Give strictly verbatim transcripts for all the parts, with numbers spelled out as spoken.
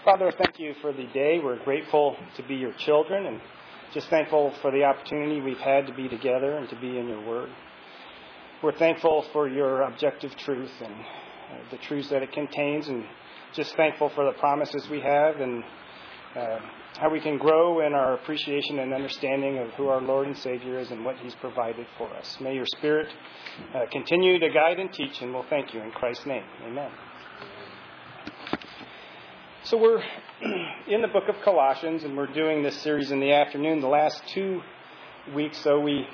Father, thank you for the day. We're grateful to be your children and just thankful for the opportunity we've had to be together and to be in your word. We're thankful for your objective truth and uh, the truths that it contains, and just thankful for the promises we have and uh, how we can grow in our appreciation and understanding of who our Lord and Savior is and what He's provided for us. May your Spirit uh, continue to guide and teach, and we'll thank you in Christ's name. Amen. So we're in the book of Colossians, and we're doing this series in the afternoon. The last two weeks, so we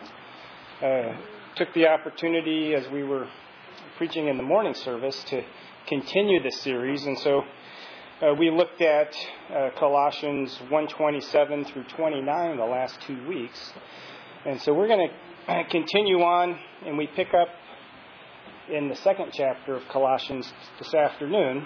uh, took the opportunity as we were preaching in the morning service to continue this series. And so uh, we looked at uh, Colossians one twenty-seven through twenty-nine the last two weeks. And so we're going to continue on, and we pick up in the second chapter of Colossians this afternoon.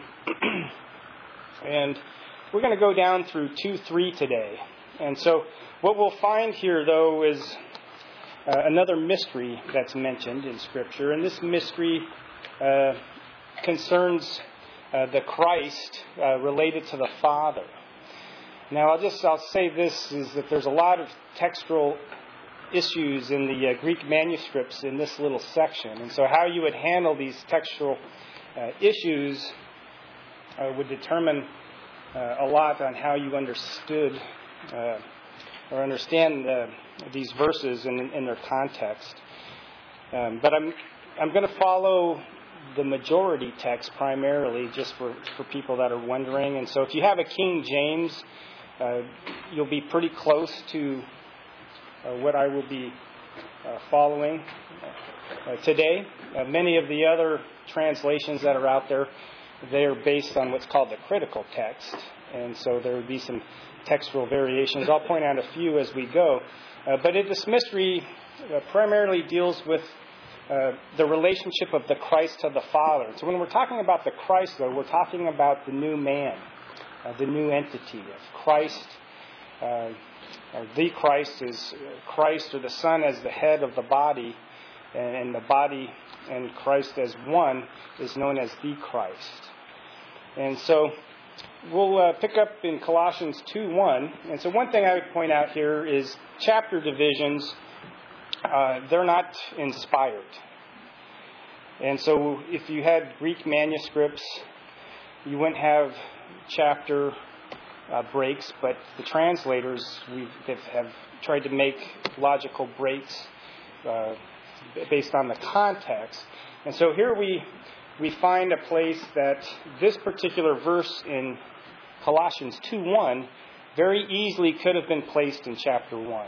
And we're going to go down through two three today. And so what we'll find here, though, is uh, another mystery that's mentioned in Scripture. And this mystery uh, concerns uh, the Christ uh, related to the Father. Now, I'll just I'll say this, is that there's a lot of textual issues in the uh, Greek manuscripts in this little section. And so how you would handle these textual uh, issues Uh, would determine uh, a lot on how you understood uh, or understand uh, these verses in, in their context. Um, but I'm I'm going to follow the majority text primarily, just for, for people that are wondering. And so if you have a King James, uh, you'll be pretty close to uh, what I will be uh, following uh, today. Uh, many of the other translations that are out there, they are based on what's called the critical text, and so there would be some textual variations. I'll point out a few as we go. Uh, but it, this mystery uh, primarily deals with uh, the relationship of the Christ to the Father. So when we're talking about the Christ, though, we're talking about the new man, uh, the new entity of Christ. Uh, or the Christ is Christ, or the Son as the head of the body, and the body and Christ as one is known as the Christ. And so we'll uh, pick up in Colossians two one. And so one thing I would point out here is chapter divisions, uh, they're not inspired. And so if you had Greek manuscripts, you wouldn't have chapter uh, breaks, but the translators we've, have tried to make logical breaks uh, based on the context. And so here we we find a place that this particular verse in Colossians two one very easily could have been placed in chapter one.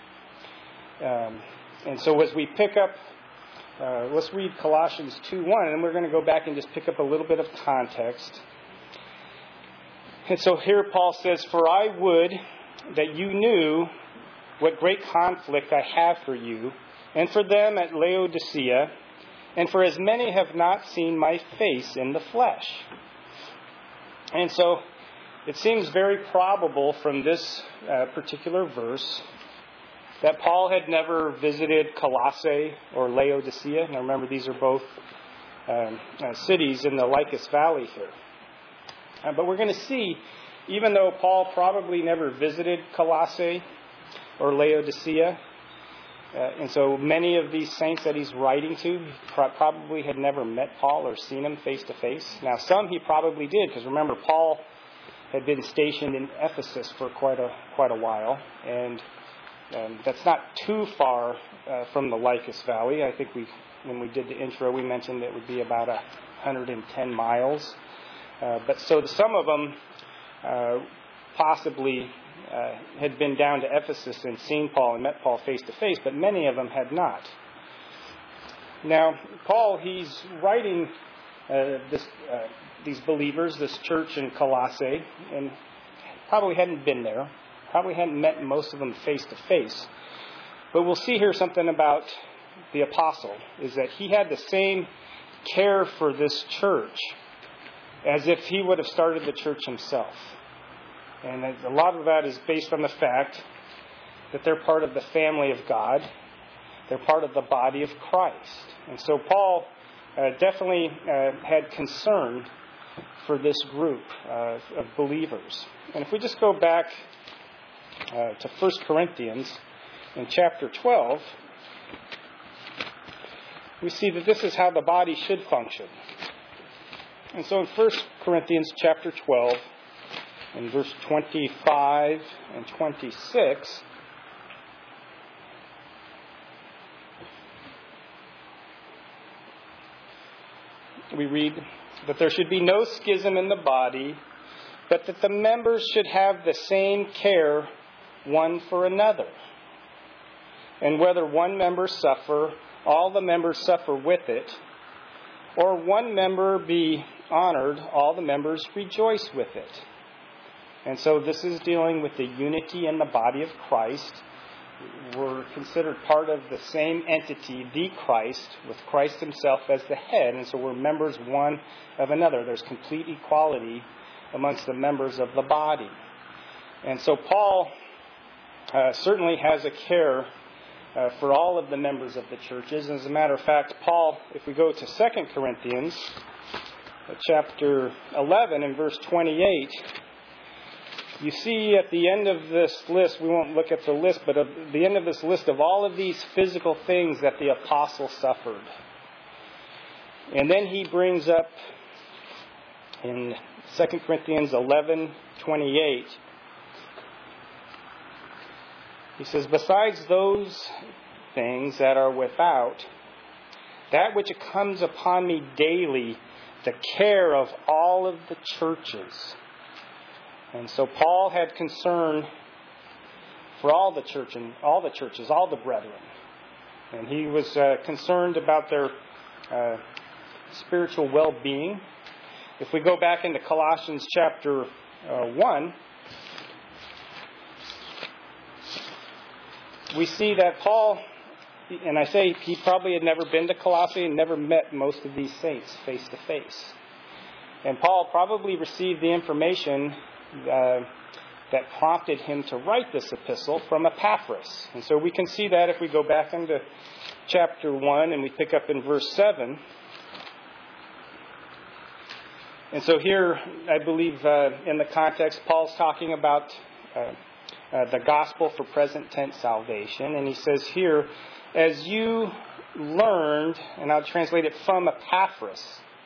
Um, and so as we pick up, uh, let's read Colossians two one, and we're going to go back and just pick up a little bit of context. And so here Paul says, "For I would that you knew what great conflict I have for you, and for them at Laodicea, and for as many have not seen my face in the flesh." And so it seems very probable from this uh, particular verse that Paul had never visited Colossae or Laodicea. Now remember, these are both um, uh, cities in the Lycus Valley here. Uh, but we're going to see, even though Paul probably never visited Colossae or Laodicea, Uh, and so many of these saints that he's writing to pro- probably had never met Paul or seen him face to face. Now, some he probably did, because remember, Paul had been stationed in Ephesus for quite a quite a while, and um, that's not too far uh, from the Lycus Valley. I think we, when we did the intro, we mentioned it would be about a hundred ten miles. Uh, but so some of them uh, possibly Uh, had been down to Ephesus and seen Paul and met Paul face to face, but many of them had not. Now, Paul, he's writing uh, this, uh, these believers, this church in Colossae, and probably hadn't been there, probably hadn't met most of them face to face. But we'll see here something about the apostle, is that he had the same care for this church as if he would have started the church himself. And a lot of that is based on the fact that they're part of the family of God. They're part of the body of Christ. And so Paul uh, definitely uh, had concern for this group uh, of believers. And if we just go back uh, to First Corinthians in chapter twelve, we see that this is how the body should function. And so in First Corinthians chapter twelve, in verse twenty-five and twenty-six, we read that there should be no schism in the body, but that the members should have the same care one for another. And whether one member suffer, all the members suffer with it, or one member be honored, all the members rejoice with it. And so this is dealing with the unity in the body of Christ. We're considered part of the same entity, the Christ, with Christ himself as the head. And so we're members one of another. There's complete equality amongst the members of the body. And so Paul uh, certainly has a care uh, for all of the members of the churches. And as a matter of fact, Paul, if we go to Second Corinthians, uh, chapter eleven and verse twenty-eight, you see at the end of this list, we won't look at the list, but at the end of this list of all of these physical things that the apostle suffered. And then he brings up in Second Corinthians eleven twenty-eight, he says, besides those things that are without, that which comes upon me daily, the care of all of the churches. And so Paul had concern for all the church and all the churches, all the brethren. And he was uh, concerned about their uh, spiritual well-being. If we go back into Colossians chapter uh, one, we see that Paul, and I say he probably had never been to Colossae and never met most of these saints face to face. And Paul probably received the information Uh, that prompted him to write this epistle from Epaphras. And so we can see that if we go back into chapter one and we pick up in verse seven. And so here, I believe uh, in the context, Paul's talking about uh, uh, the gospel for present tense salvation. And he says here, as you learned, and I'll translate it from Epaphras,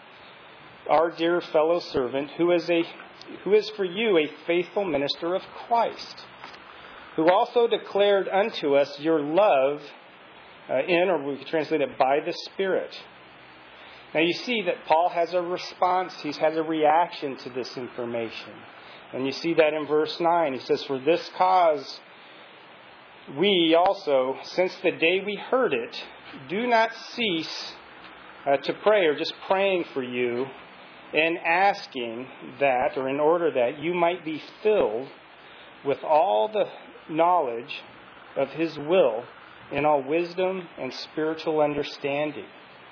our dear fellow servant, who is a who is for you a faithful minister of Christ, who also declared unto us your love uh, in, or we could translate it, by the Spirit. Now you see that Paul has a response, he has a reaction to this information. And you see that in verse nine. He says, for this cause we also, since the day we heard it, do not cease uh, to pray, or just praying for you, in asking that, or in order that you might be filled with all the knowledge of His will in all wisdom and spiritual understanding.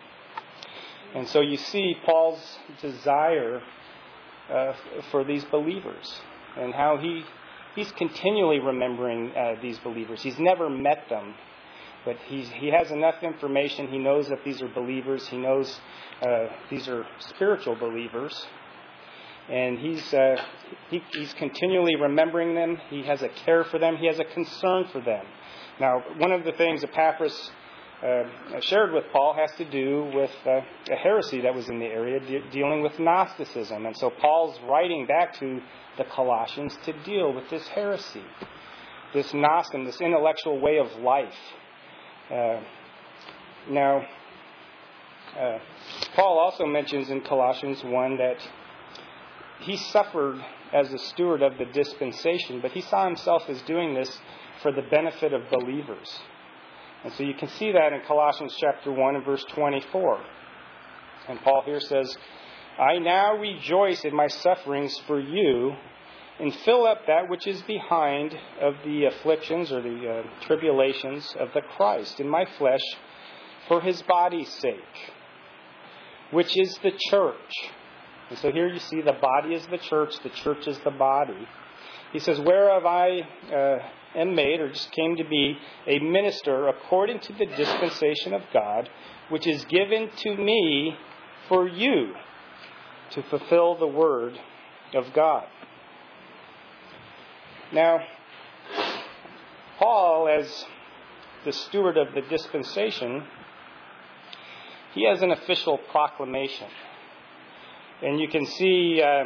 And so you see Paul's desire uh, for these believers, and how he he's continually remembering uh, these believers. He's never met them, but he's, he has enough information. He knows that these are believers. He knows Uh, these are spiritual believers, and he's uh, he, he's continually remembering them. He has a care for them. He has a concern for them. Now, one of the things Epaphras uh, shared with Paul has to do with uh, a heresy that was in the area, de- dealing with Gnosticism. And so Paul's writing back to the Colossians to deal with this heresy, this Gnostic, this intellectual way of life. Uh, now, Uh, Paul also mentions in Colossians one that he suffered as a steward of the dispensation, but he saw himself as doing this for the benefit of believers. And so you can see that in Colossians chapter one and verse twenty-four. And Paul here says, I now rejoice in my sufferings for you, and fill up that which is behind of the afflictions or the uh, tribulations of the Christ in my flesh for His body's sake, which is the church. And so here you see the body is the church, the church is the body. He says, whereof I uh, am made, or just came to be, a minister according to the dispensation of God, which is given to me for you, to fulfill the Word of God. Now, Paul, as the steward of the dispensation, he has an official proclamation. And you can see uh,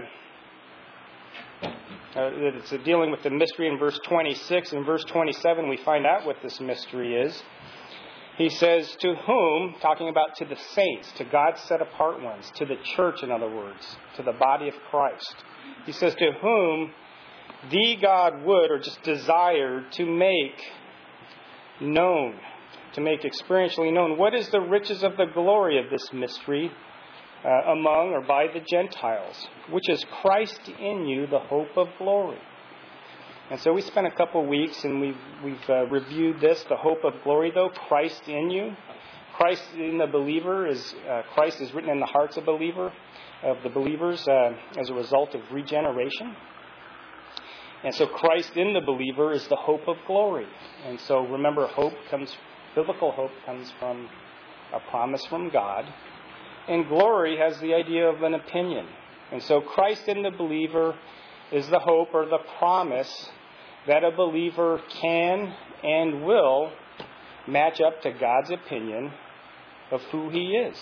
uh, that it's dealing with the mystery in verse twenty-six. In verse twenty-seven, we find out what this mystery is. He says, to whom, talking about to the saints, to God's set apart ones, to the church, in other words, to the body of Christ. He says, to whom the God would, or just desired, to make known, to make experientially known, what is the riches of the glory of this mystery uh, among or by the Gentiles, which is Christ in you, the hope of glory. And so we spent a couple weeks and we've, we've uh, reviewed this, the hope of glory, though, Christ in you. Christ in the believer is, uh, Christ is written in the hearts of believer, of the believers uh, as a result of regeneration. And so Christ in the believer is the hope of glory. And so remember, hope comes, biblical hope comes from a promise from God. And glory has the idea of an opinion. And so Christ in the believer is the hope or the promise that a believer can and will match up to God's opinion of who He is.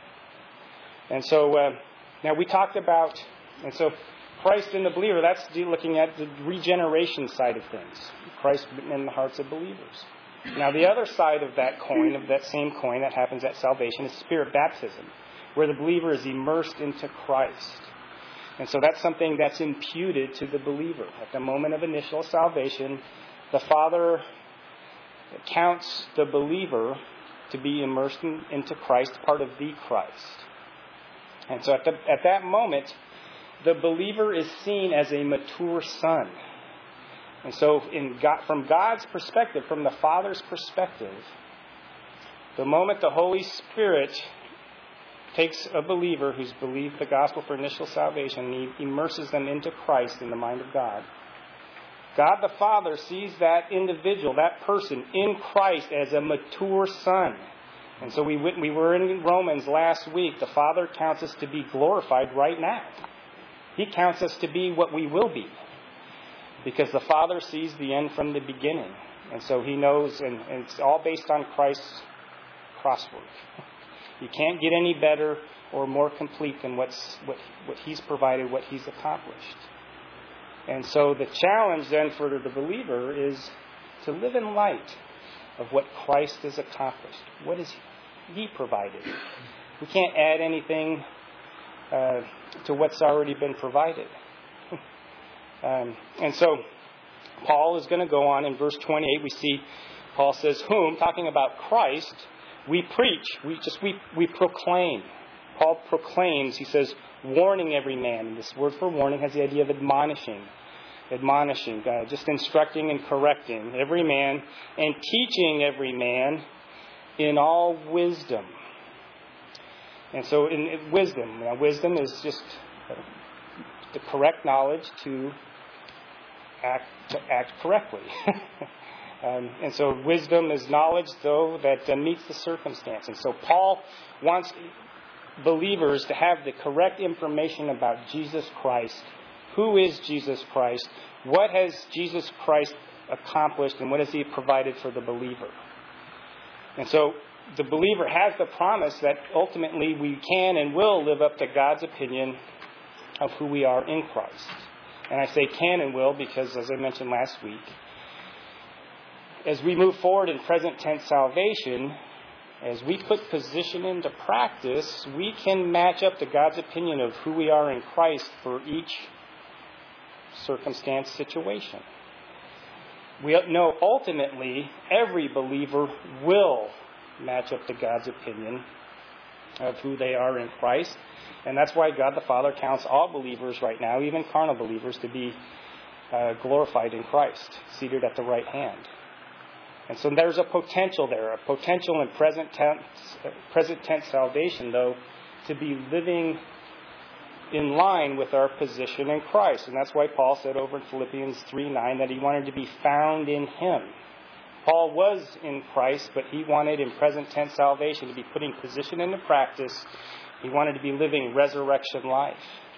And so uh, now we talked about, and so Christ in the believer, that's looking at the regeneration side of things. Christ written in the hearts of believers. Now the other side of that coin, of that same coin that happens at salvation, is spirit baptism, where the believer is immersed into Christ. And so that's something that's imputed to the believer. At the moment of initial salvation, the Father counts the believer to be immersed in, into Christ, part of the Christ. And so at, the, at that moment, the believer is seen as a mature son. And so in God, from God's perspective, from the Father's perspective, the moment the Holy Spirit takes a believer who's believed the gospel for initial salvation, and He immerses them into Christ in the mind of God, God the Father sees that individual, that person in Christ as a mature son. And so we went, we were in Romans last week. The Father counts us to be glorified right now. He counts us to be what we will be, because the Father sees the end from the beginning. And so He knows, and, and it's all based on Christ's crosswork. You can't get any better or more complete than what's, what, what He's provided, what He's accomplished. And so the challenge then for the believer is to live in light of what Christ has accomplished. What has He provided? We can't add anything uh, to what's already been provided. um, and so Paul is going to go on in verse twenty-eight. We see Paul says, whom, talking about Christ, we preach, we just we, we proclaim. Paul proclaims, he says, warning every man. And this word for warning has the idea of admonishing. Admonishing, uh, just instructing and correcting every man, and teaching every man in all wisdom. And so in, in wisdom, now wisdom is just uh, the correct knowledge to act, to act correctly. Um, and so wisdom is knowledge, though, that uh, meets the circumstance. And so Paul wants believers to have the correct information about Jesus Christ. Who is Jesus Christ? What has Jesus Christ accomplished? And what has He provided for the believer? And so the believer has the promise that ultimately we can and will live up to God's opinion of who we are in Christ. And I say can and will because, as I mentioned last week, as we move forward in present tense salvation, as we put position into practice, we can match up to God's opinion of who we are in Christ for each circumstance, situation. We know ultimately every believer will match up to God's opinion of who they are in Christ. And that's why God the Father counts all believers right now, even carnal believers, to be uh, glorified in Christ, seated at the right hand. And so there's a potential there, a potential in present tense, present tense salvation, though, to be living in line with our position in Christ. And that's why Paul said over in Philippians three nine that he wanted to be found in Him. Paul was in Christ, but he wanted in present tense salvation to be putting position into practice He wanted to be living resurrection life.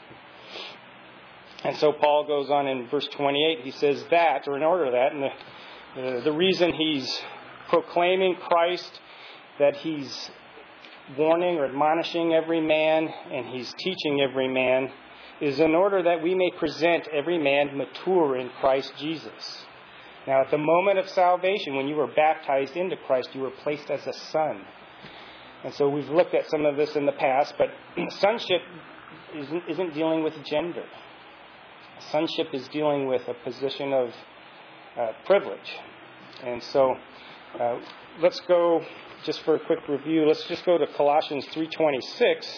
And so Paul goes on in verse twenty-eight, he says that, or in order of that, and the, the, the reason he's proclaiming Christ, that he's warning or admonishing every man, and he's teaching every man, is in order that we may present every man mature in Christ Jesus. Now, at the moment of salvation, when you were baptized into Christ, you were placed as a son. And so we've looked at some of this in the past, but sonship isn't, isn't dealing with gender. Sonship is dealing with a position of uh, privilege. And so uh, let's go, just for a quick review, let's just go to Colossians three twenty-six.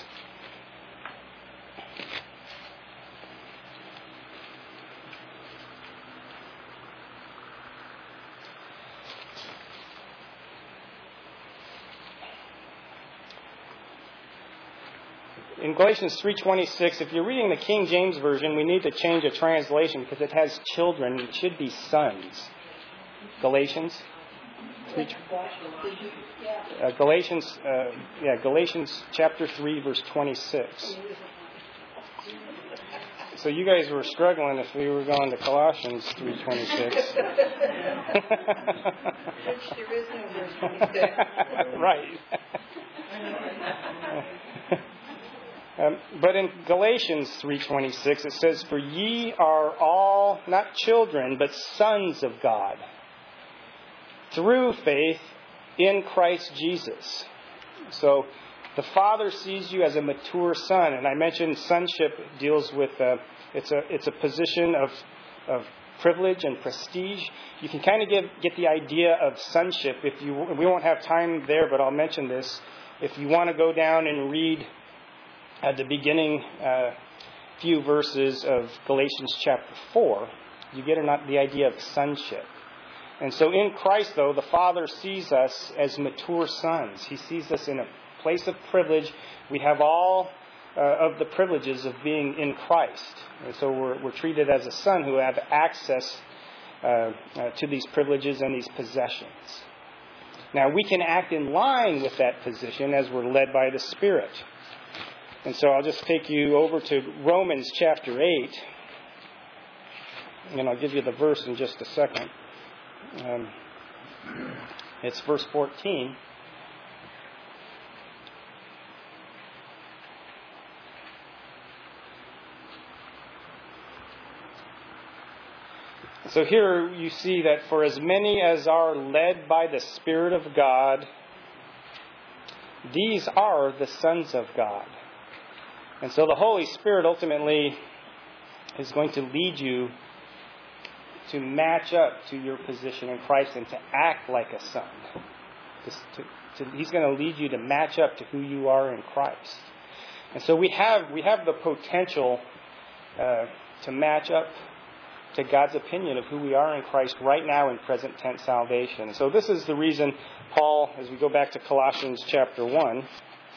In Galatians three twenty-six, if you're reading the King James Version, we need to change a translation because it has children. It should be sons. Galatians. three, uh, Galatians, uh, yeah, Galatians chapter three, verse twenty-six. So you guys were struggling if we were going to Colossians three twenty-six. Right. Um, but in Galatians three twenty-six, it says, "For ye are all not children, but sons of God, through faith in Christ Jesus." So the Father sees you as a mature son, and I mentioned sonship deals with uh, it's a it's a position of of privilege and prestige. You can kind of get get the idea of sonship if you. We won't have time there, but I'll mention this. If you want to go down and read at the beginning uh, few verses of Galatians chapter four, you get an, the idea of sonship. And so in Christ, though, the Father sees us as mature sons. He sees us in a place of privilege. We have all uh, of the privileges of being in Christ. And so we're, we're treated as a son who have access uh, uh, to these privileges and these possessions. Now, we can act in line with that position as we're led by the Spirit. And so I'll just take you over to Romans chapter eight. And I'll give you the verse in just a second. Um, it's verse fourteen. So here you see that for as many as are led by the Spirit of God, these are the sons of God. And so the Holy Spirit ultimately is going to lead you to match up to your position in Christ and to act like a son. To, to, he's going to lead you to match up to who you are in Christ. And so we have we have the potential uh, to match up to God's opinion of who we are in Christ right now in present tense salvation. So this is the reason Paul, as we go back to Colossians chapter one,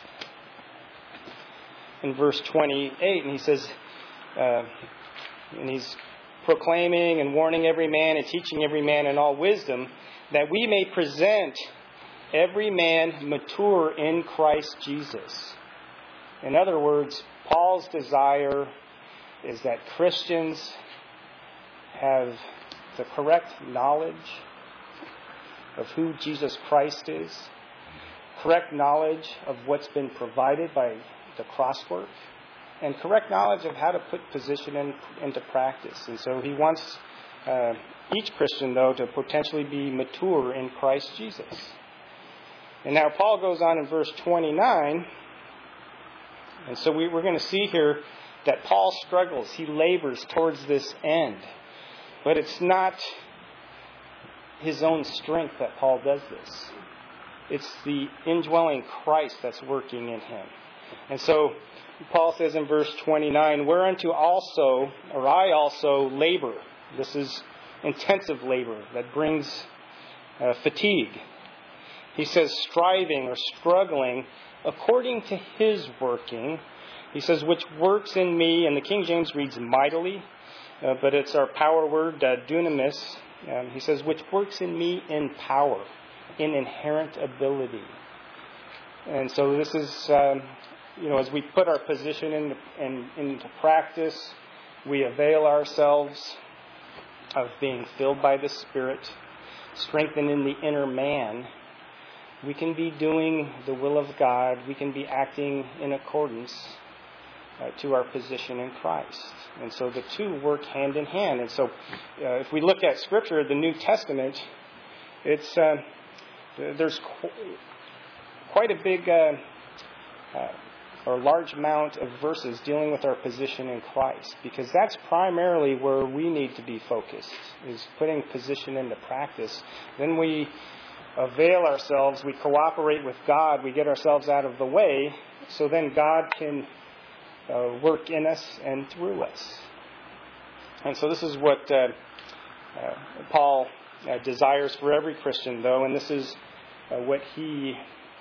in verse twenty-eight, and he says, uh, and he's proclaiming and warning every man and teaching every man in all wisdom, that we may present every man mature in Christ Jesus. In other words, Paul's desire is that Christians have the correct knowledge of who Jesus Christ is, correct knowledge of what's been provided by the cross work, and correct knowledge of how to put position in, into practice. And so he wants uh, each Christian, though, to potentially be mature in Christ Jesus. And now Paul goes on in verse twenty-nine, and so we, we're going to see here that Paul struggles. He labors towards this end. But it's not his own strength that Paul does this. It's the indwelling Christ that's working in him. And so Paul says in verse twenty-nine, "Whereunto also, or I also labor." This is intensive labor that brings uh, fatigue. He says, striving or struggling according to his working. He says, which works in me, and the King James reads mightily, uh, but it's our power word, uh, dunamis. Um, he says, which works in me in power, in inherent ability. And so this is um, you know, as we put our position in, in, into practice, we avail ourselves of being filled by the Spirit, strengthened in the inner man, we can be doing the will of God. We can be acting in accordance uh, to our position in Christ. And so the two work hand in hand. And so uh, if we look at Scripture, the New Testament, it's uh, there's qu- quite a big uh, uh, or large amount of verses dealing with our position in Christ, because that's primarily where we need to be focused, is putting position into practice. Then we avail ourselves, we cooperate with God, we get ourselves out of the way, so then God can uh, work in us and through us. And so this is what uh, uh, Paul uh, desires for every Christian, though, and this is uh, what he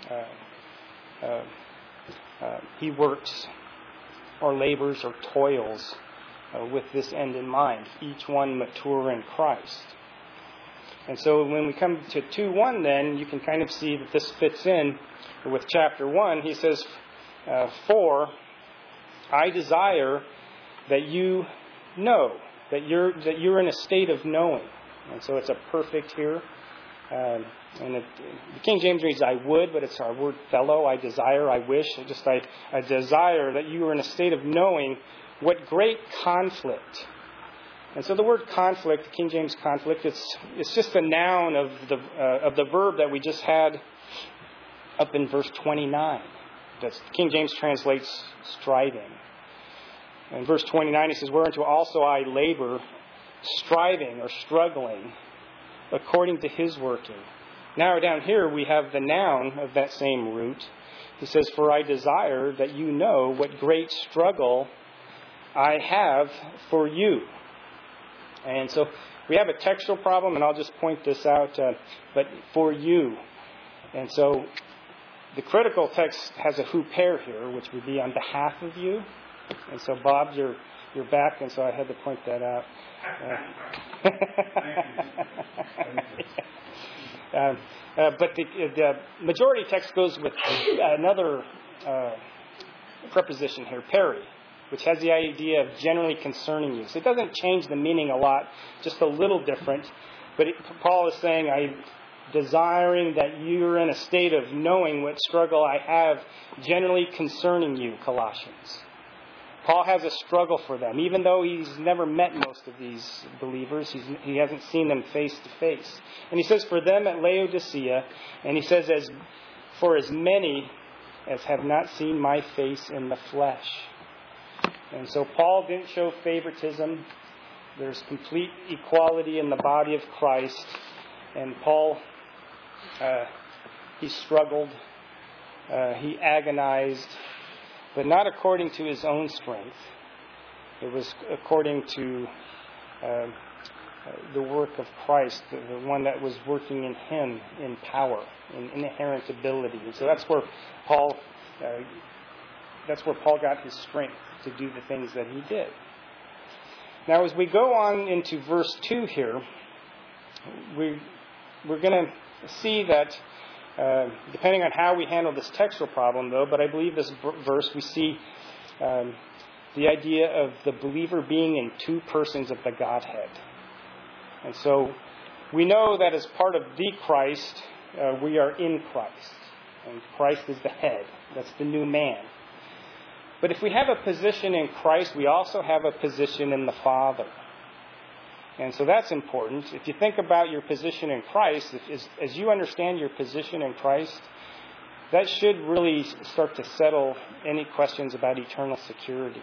uh, uh, uh, he works or labors or toils uh, with this end in mind, each one mature in Christ. And so when we come to two one, then, you can kind of see that this fits in with chapter one. He says, uh, For I desire that you know, that you're that you're in a state of knowing. And so it's a perfect here. Um, and it, the King James reads, I would, but it's our word fellow. I desire, I wish. I just I, I desire that you are in a state of knowing what great conflict. And so the word conflict, the King James conflict, it's it's just a noun of the uh, of the verb that we just had up in verse twenty-nine. That's King James translates striving. In verse twenty-nine, he says, whereunto also I labor, striving or struggling, according to his working. Now down here we have the noun of that same root. He says, for I desire that you know what great struggle I have for you. And so we have a textual problem, and I'll just point this out, uh, but for you. And so the critical text has a huper here, which would be on behalf of you. And so, Bob, you're, you're back, and so I had to point that out. Uh, uh, uh, but the, the majority text goes with another uh, preposition here, peri, which has the idea of generally concerning you. So it doesn't change the meaning a lot, just a little different. But it, Paul is saying, I'm desiring that you're in a state of knowing what struggle I have generally concerning you, Colossians. Paul has a struggle for them. Even though he's never met most of these believers, he's, he hasn't seen them face to face. And he says, for them at Laodicea, and he says, as for as many as have not seen my face in the flesh. And so Paul didn't show favoritism. There's complete equality in the body of Christ. And Paul, uh, he struggled. Uh, he agonized. But not according to his own strength. It was according to uh, the work of Christ, the, the one that was working in him in power, in inherent ability. And so that's where Paul, uh, that's where Paul got his strength to do the things that he did. Now, as we go on into verse two here, we we're going to see that. Uh, depending on how we handle this textual problem, though, but I believe this verse we see um, the idea of the believer being in two persons of the Godhead. And so we know that as part of the Christ, uh, we are in Christ. And Christ is the head. That's the new man. But if we have a position in Christ, we also have a position in the Father. And so that's important. If you think about your position in Christ, if, as, as you understand your position in Christ, that should really start to settle any questions about eternal security.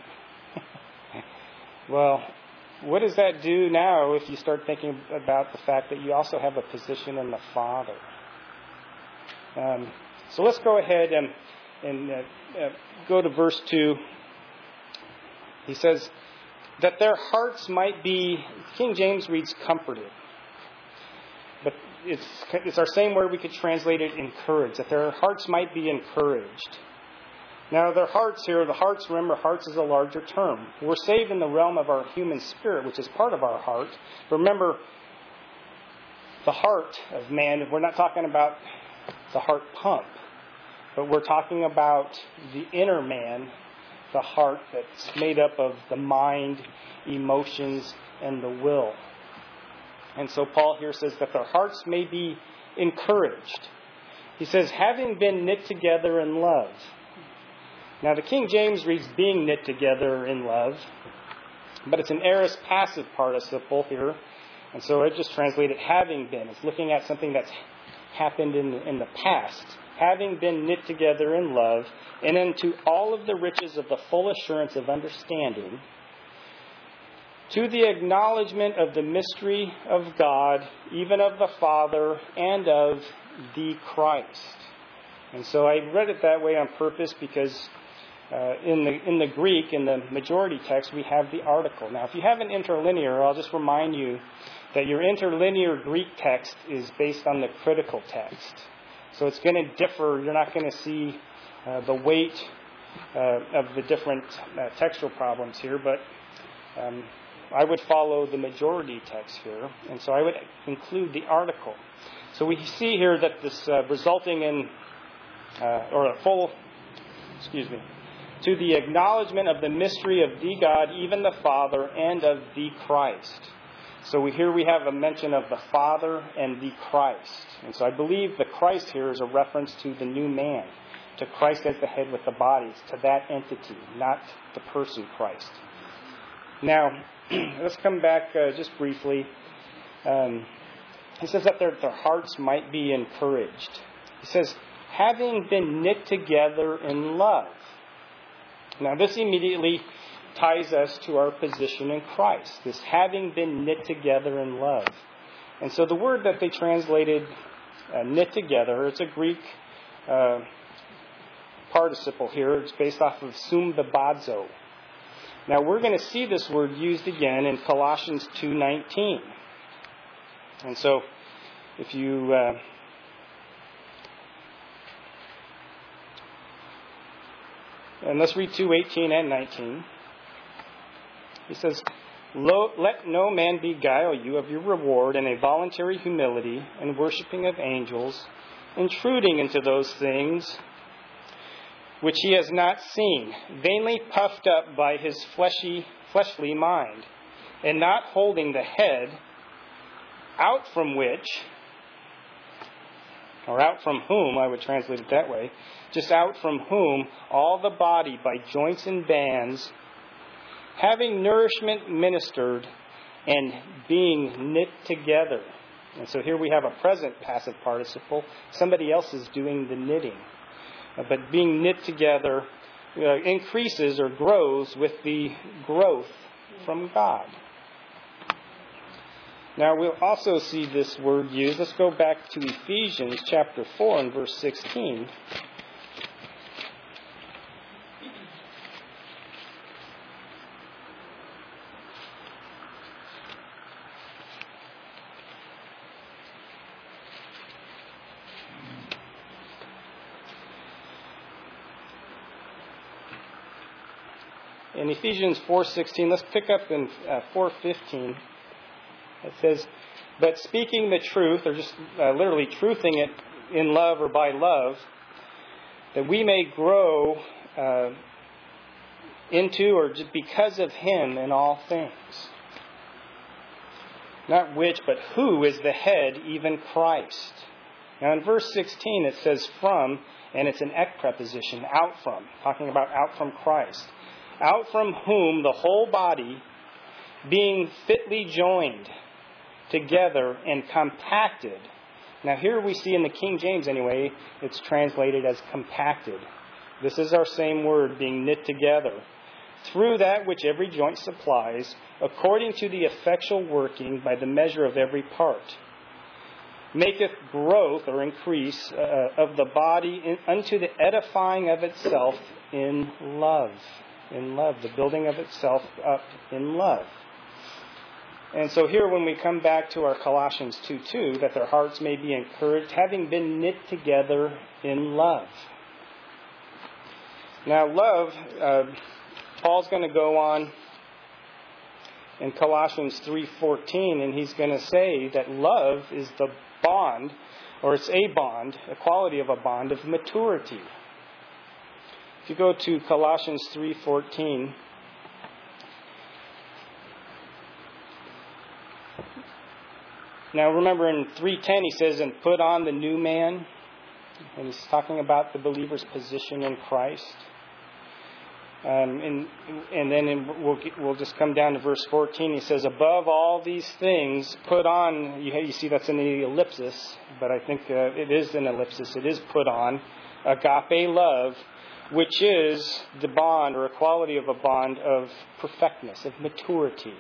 Well, what does that do now if you start thinking about the fact that you also have a position in the Father? Um, so let's go ahead and, and uh, uh, go to verse two. He says, that their hearts might be, King James reads comforted. But it's it's our same word, we could translate it encouraged. That their hearts might be encouraged. Now their hearts here, the hearts, remember, hearts is a larger term. We're saved in the realm of our human spirit, which is part of our heart. But remember, the heart of man, we're not talking about the heart pump. but we're talking about the inner man, the heart that's made up of the mind, emotions, and the will. And so Paul here says that their hearts may be encouraged. He says, having been knit together in love. Now the King James reads being knit together in love, but it's an aorist passive participle here. And so I just translated having been. It's looking at something that's happened in the, in the past. Having been knit together in love, and into all of the riches of the full assurance of understanding, to the acknowledgement of the mystery of God, even of the Father, and of the Christ. And so I read it that way on purpose because uh, in the in the Greek, in the majority text, we have the article. Now, if you have an interlinear, I'll just remind you that your interlinear Greek text is based on the critical text. So it's going to differ. You're not going to see uh, the weight uh, of the different uh, textual problems here, but um, I would follow the majority text here, and so I would include the article. So we see here that this uh, resulting in, uh, or a full, excuse me, to the acknowledgement of the mystery of the God, even the Father, and of the Christ. So we, here we have a mention of the Father and the Christ. And so I believe the Christ here is a reference to the new man, to Christ as the head with the bodies, to that entity, not the person Christ. Now, let's come back uh, just briefly. Um, he says that their, their hearts might be encouraged. He says, having been knit together in love. Now, this immediately ties us to our position in Christ, this having been knit together in love. And so the word that they translated uh, knit together, it's a Greek uh, participle here. It's based off of sumbibazo. Now we're going to see this word used again in Colossians two nineteen. And so if you uh, and let's read two eighteen and nineteen. He says, let no man beguile you of your reward in a voluntary humility and worshiping of angels, intruding into those things which he has not seen, vainly puffed up by his fleshy, fleshly mind, and not holding the head, out from which, or out from whom, I would translate it that way, just out from whom all the body by joints and bands, having nourishment ministered and being knit together. And so here we have a present passive participle. Somebody else is doing the knitting. Uh, but being knit together uh, increases or grows with the growth from God. Now we'll also see this word used. Let's go back to Ephesians chapter four and verse sixteen. In Ephesians four sixteen, let's pick up in uh, four fifteen. It says, but speaking the truth, or just uh, literally truthing it in love or by love, that we may grow uh, into or just because of Him in all things. Not which, but who is the head, even Christ. Now in verse sixteen it says from, and it's an ek preposition, out from, talking about out from Christ. Out from whom the whole body, being fitly joined together and compacted. Now here we see in the King James anyway, it's translated as compacted. This is our same word, being knit together. Through that which every joint supplies, according to the effectual working by the measure of every part, maketh growth or increase uh, of the body in, unto the edifying of itself in love. In love, the building of itself up in love. And so here when we come back to our Colossians two two, that their hearts may be encouraged, having been knit together in love. Now love, uh, Paul's going to go on in Colossians three fourteen, and he's going to say that love is the bond, or it's a bond, a quality of a bond of maturity. If you go to Colossians three fourteen, now remember in three ten he says, and put on the new man. And he's talking about the believer's position in Christ. Um, and, and then in, we'll, we'll just come down to verse fourteen. He says, above all these things, put on, you, you see that's in the ellipsis, but I think uh, it is an ellipsis. It is put on, agape love, which is the bond or a quality of a bond of perfectness, of maturity.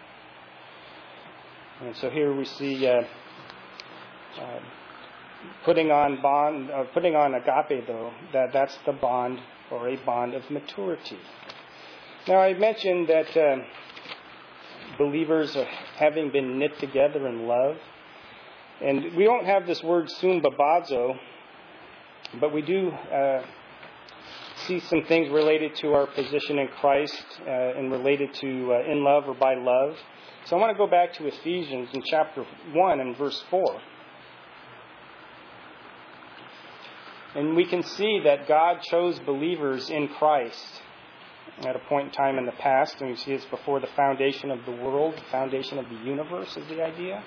And so here we see uh, uh, putting on bond, uh, putting on agape, though, that that's the bond or a bond of maturity. Now, I mentioned that uh, believers are having been knit together in love. And we don't have this word sumbabazo, but we do uh, see some things related to our position in Christ uh, and related to uh, in love or by love. So I want to go back to Ephesians in chapter one and verse four. And we can see that God chose believers in Christ at a point in time in the past. And we see it's before the foundation of the world, the foundation of the universe is the idea.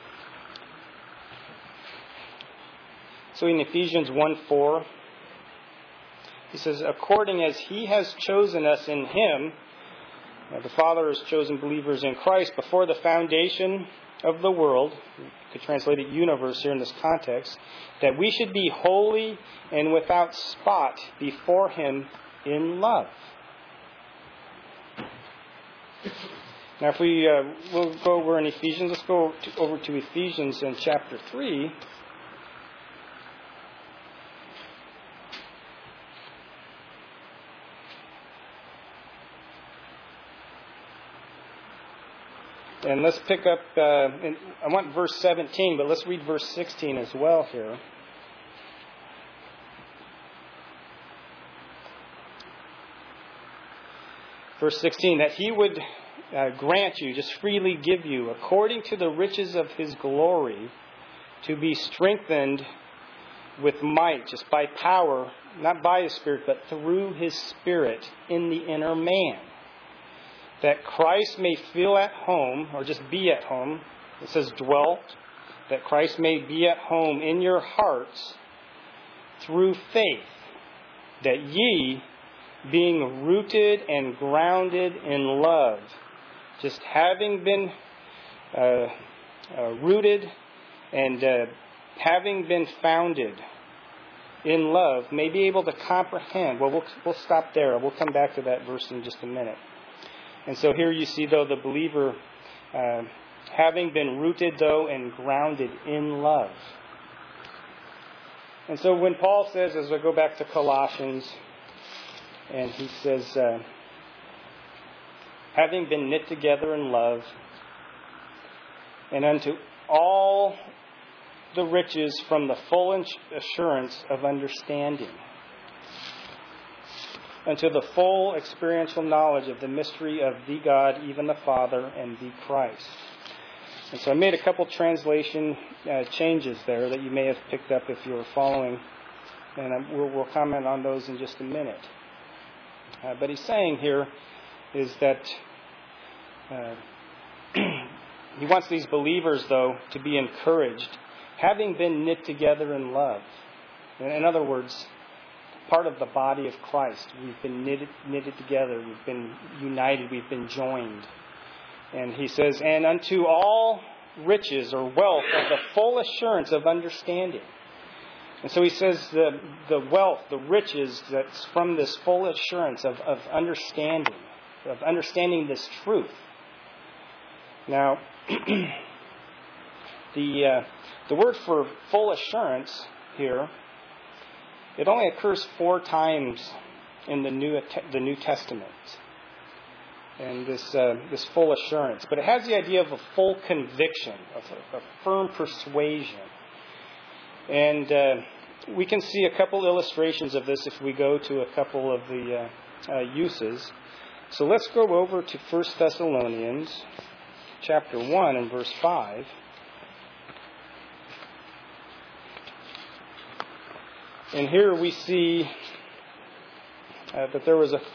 So in Ephesians one four, he says, according as he has chosen us in him, uh, the Father has chosen believers in Christ before the foundation of the world, we could translate it universe here in this context, that we should be holy and without spot before him in love. Now if we, uh, we'll go over in Ephesians, let's go to, over to Ephesians in chapter three. And let's pick up, uh, in, I want verse seventeen, but let's read verse sixteen as well here. Verse sixteen, that he would uh, grant you, just freely give you, according to the riches of his glory, to be strengthened with might, just by power, not by his Spirit, but through his Spirit in the inner man. That Christ may feel at home, or just be at home. It says dwelt. That Christ may be at home in your hearts through faith. That ye, being rooted and grounded in love, just having been uh, uh, rooted and uh, having been founded in love, may be able to comprehend. Well, we'll, we'll stop there. We'll come back to that verse in just a minute. And so here you see, though, the believer uh, having been rooted, though, and grounded in love. And so when Paul says, as I go back to Colossians, and he says, uh, having been knit together in love, and unto all the riches from the full assurance of understanding, unto the full experiential knowledge of the mystery of the God, even the Father, and the Christ. And so I made a couple translation uh, changes there that you may have picked up if you were following. And I, we'll, we'll comment on those in just a minute. Uh, but he's saying here is that uh, he wants these believers, though, to be encouraged, having been knit together in love. In, in other words, part of the body of Christ. We've been knitted, knitted together. We've been united. We've been joined. And he says, and unto all riches or wealth of the full assurance of understanding. And so he says the, the wealth, the riches that's from this full assurance of, of understanding, of understanding this truth. Now, the uh, the word for full assurance here, it only occurs four times in the New the New Testament, and this uh, this full assurance. But it has the idea of a full conviction, of a, a firm persuasion, and uh, we can see a couple illustrations of this if we go to a couple of the uh, uh, uses. So let's go over to First Thessalonians chapter one and verse five. And here we see uh, that there was a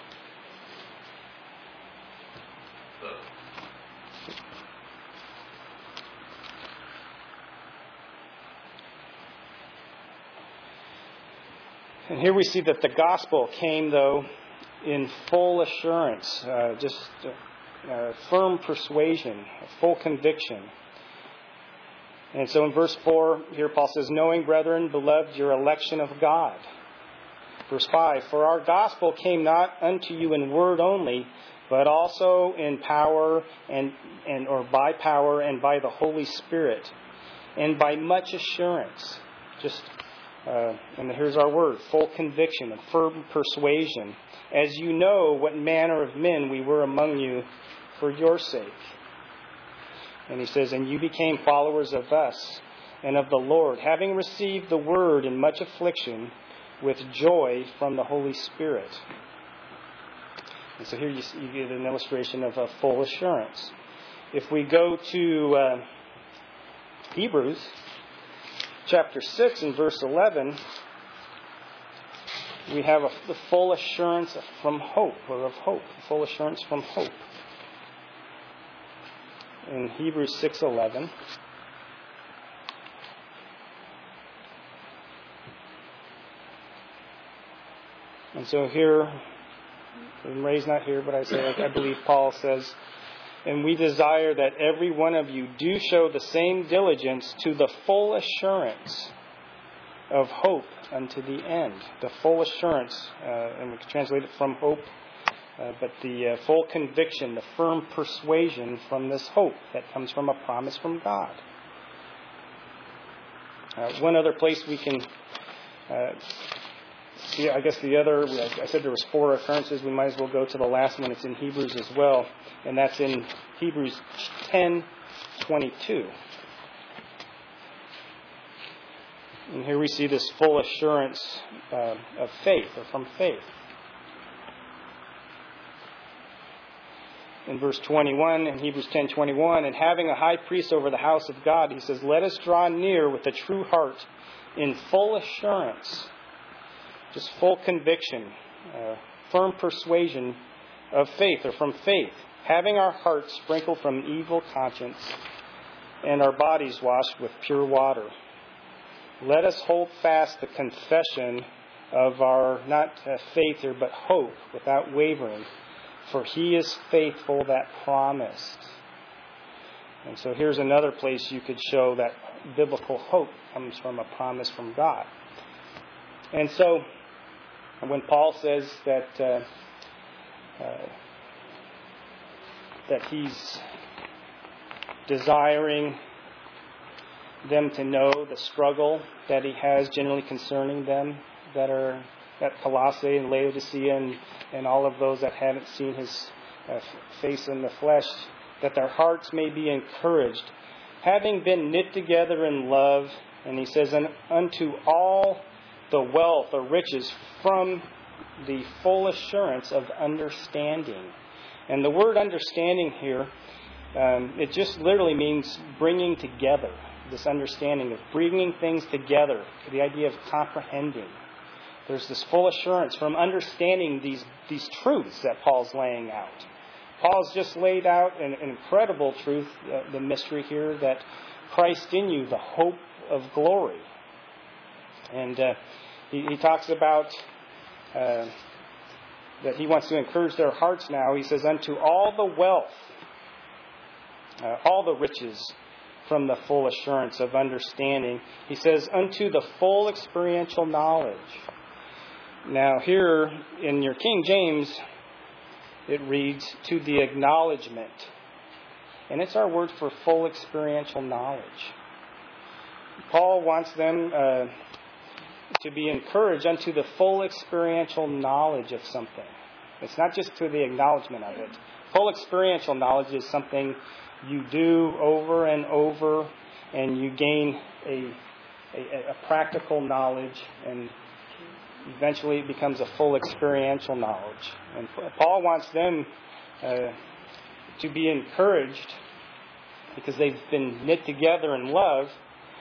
And here we see that the gospel came, though, in full assurance, uh, just uh, uh, firm persuasion, full conviction. And so in verse four, here Paul says, knowing, brethren, beloved, your election of God. Verse five, for our gospel came not unto you in word only, but also in power and, and or by power and by the Holy Spirit, and by much assurance. Just Uh, and here's our word, full conviction and firm persuasion, as you know what manner of men we were among you for your sake. And he says, and you became followers of us and of the Lord, having received the word in much affliction with joy from the Holy Spirit. And so here you, you get an illustration of a full assurance. If we go to uh, Hebrews chapter six and verse eleven, we have a, the full assurance from hope, or of hope, full assurance from hope. In Hebrews six eleven, and so here, Ray's not here, but I say, I believe Paul says, and we desire that every one of you do show the same diligence to the full assurance of hope unto the end. The full assurance, uh, and we can translate it from hope, uh, but the uh, full conviction, the firm persuasion from this hope that comes from a promise from God. Uh, one other place we can... Uh, Yeah, I guess the other, I said there was four occurrences. We might as well go to the last one. It's in Hebrews as well. And that's in Hebrews ten twenty-two. And here we see this full assurance uh, of faith, or from faith. In verse twenty-one, in Hebrews ten twenty-one, and having a high priest over the house of God, he says, let us draw near with a true heart in full assurance. Just full conviction, uh, firm persuasion of faith, or from faith, having our hearts sprinkled from evil conscience and our bodies washed with pure water. Let us hold fast the confession of our, not uh, faith here, but hope, without wavering, for he is faithful that promised. And so here's another place you could show that biblical hope comes from a promise from God. And so, when Paul says that uh, uh, that he's desiring them to know the struggle that he has generally concerning them that are at Colossae and Laodicea and, and all of those that haven't seen his uh, face in the flesh, that their hearts may be encouraged, having been knit together in love. And he says, and unto all the wealth or riches from the full assurance of understanding. And the word understanding here, um, it just literally means bringing together. This understanding of bringing things together, the idea of comprehending. There's this full assurance from understanding these, these truths that Paul's laying out. Paul's just laid out an, an incredible truth, uh, the mystery here, that Christ in you, the hope of glory. And uh, he, he talks about uh, that he wants to encourage their hearts now. He says, unto all the wealth, uh, all the riches from the full assurance of understanding. He says, unto the full experiential knowledge. Now here in your King James, it reads, to the acknowledgement. And it's our word for full experiential knowledge. Paul wants them uh, to be encouraged unto the full experiential knowledge of something. It's not just to the acknowledgement of it. Full experiential knowledge is something you do over and over, and you gain a, a, a practical knowledge, and eventually it becomes a full experiential knowledge. And Paul wants them uh, to be encouraged because they've been knit together in love,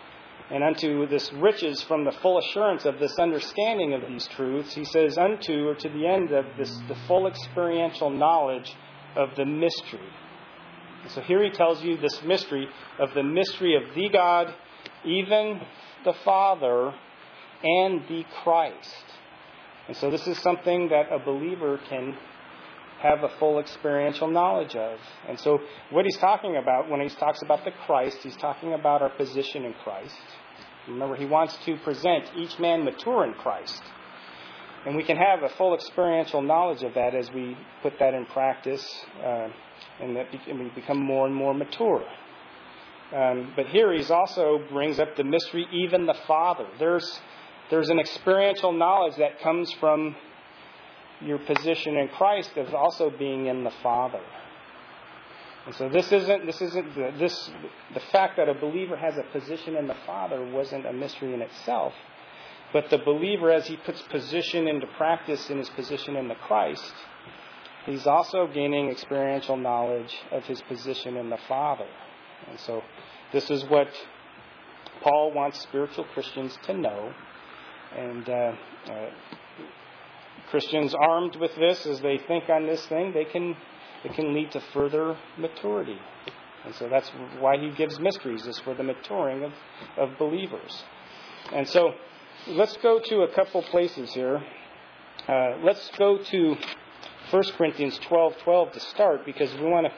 and unto this riches from the full assurance of this understanding of these truths, he says, unto, or to the end of this, the full experiential knowledge of the mystery. And so here he tells you this mystery of the mystery of the God, even the Father, and the Christ. And so this is something that a believer can have a full experiential knowledge of. And so what he's talking about when he talks about the Christ, he's talking about our position in Christ. Remember, he wants to present each man mature in Christ. And we can have a full experiential knowledge of that as we put that in practice, uh, and that be- and we become more and more mature. Um, but here he's also brings up the mystery, even the Father. There's there's an experiential knowledge that comes from your position in Christ of also being in the Father. And so this isn't this isn't the, this the fact that a believer has a position in the Father wasn't a mystery in itself, but the believer, as he puts position into practice in his position in the Christ, he's also gaining experiential knowledge of his position in the Father. And so this is what Paul wants spiritual Christians to know, and uh, uh, Christians armed with this, as they think on this thing, they can it can lead to further maturity. And so that's why he gives mysteries, is for the maturing of, of believers. And so let's go to a couple places here. Uh, let's go to First Corinthians twelve twelve to start, because we want to...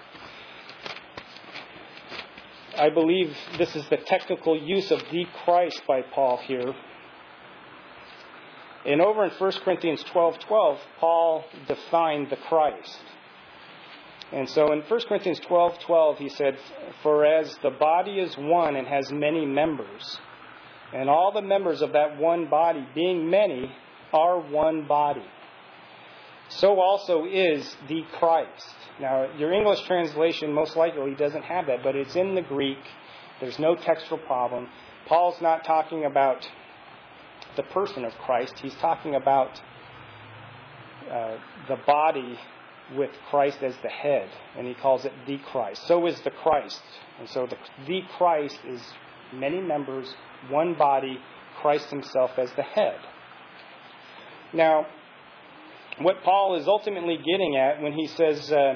I believe this is the technical use of the Christ by Paul here. And over in First Corinthians twelve twelve, Paul defined the Christ. And so in First Corinthians twelve twelve, he said, for as the body is one and has many members, and all the members of that one body, being many, are one body, so also is the Christ. Now, your English translation most likely doesn't have that, but it's in the Greek. There's no textual problem. Paul's not talking about the person of Christ. He's talking about uh, the body with Christ as the head, and he calls it the Christ. So is the Christ. And so the, the Christ is many members, one body, Christ himself as the head. Now, what Paul is ultimately getting at when he says uh,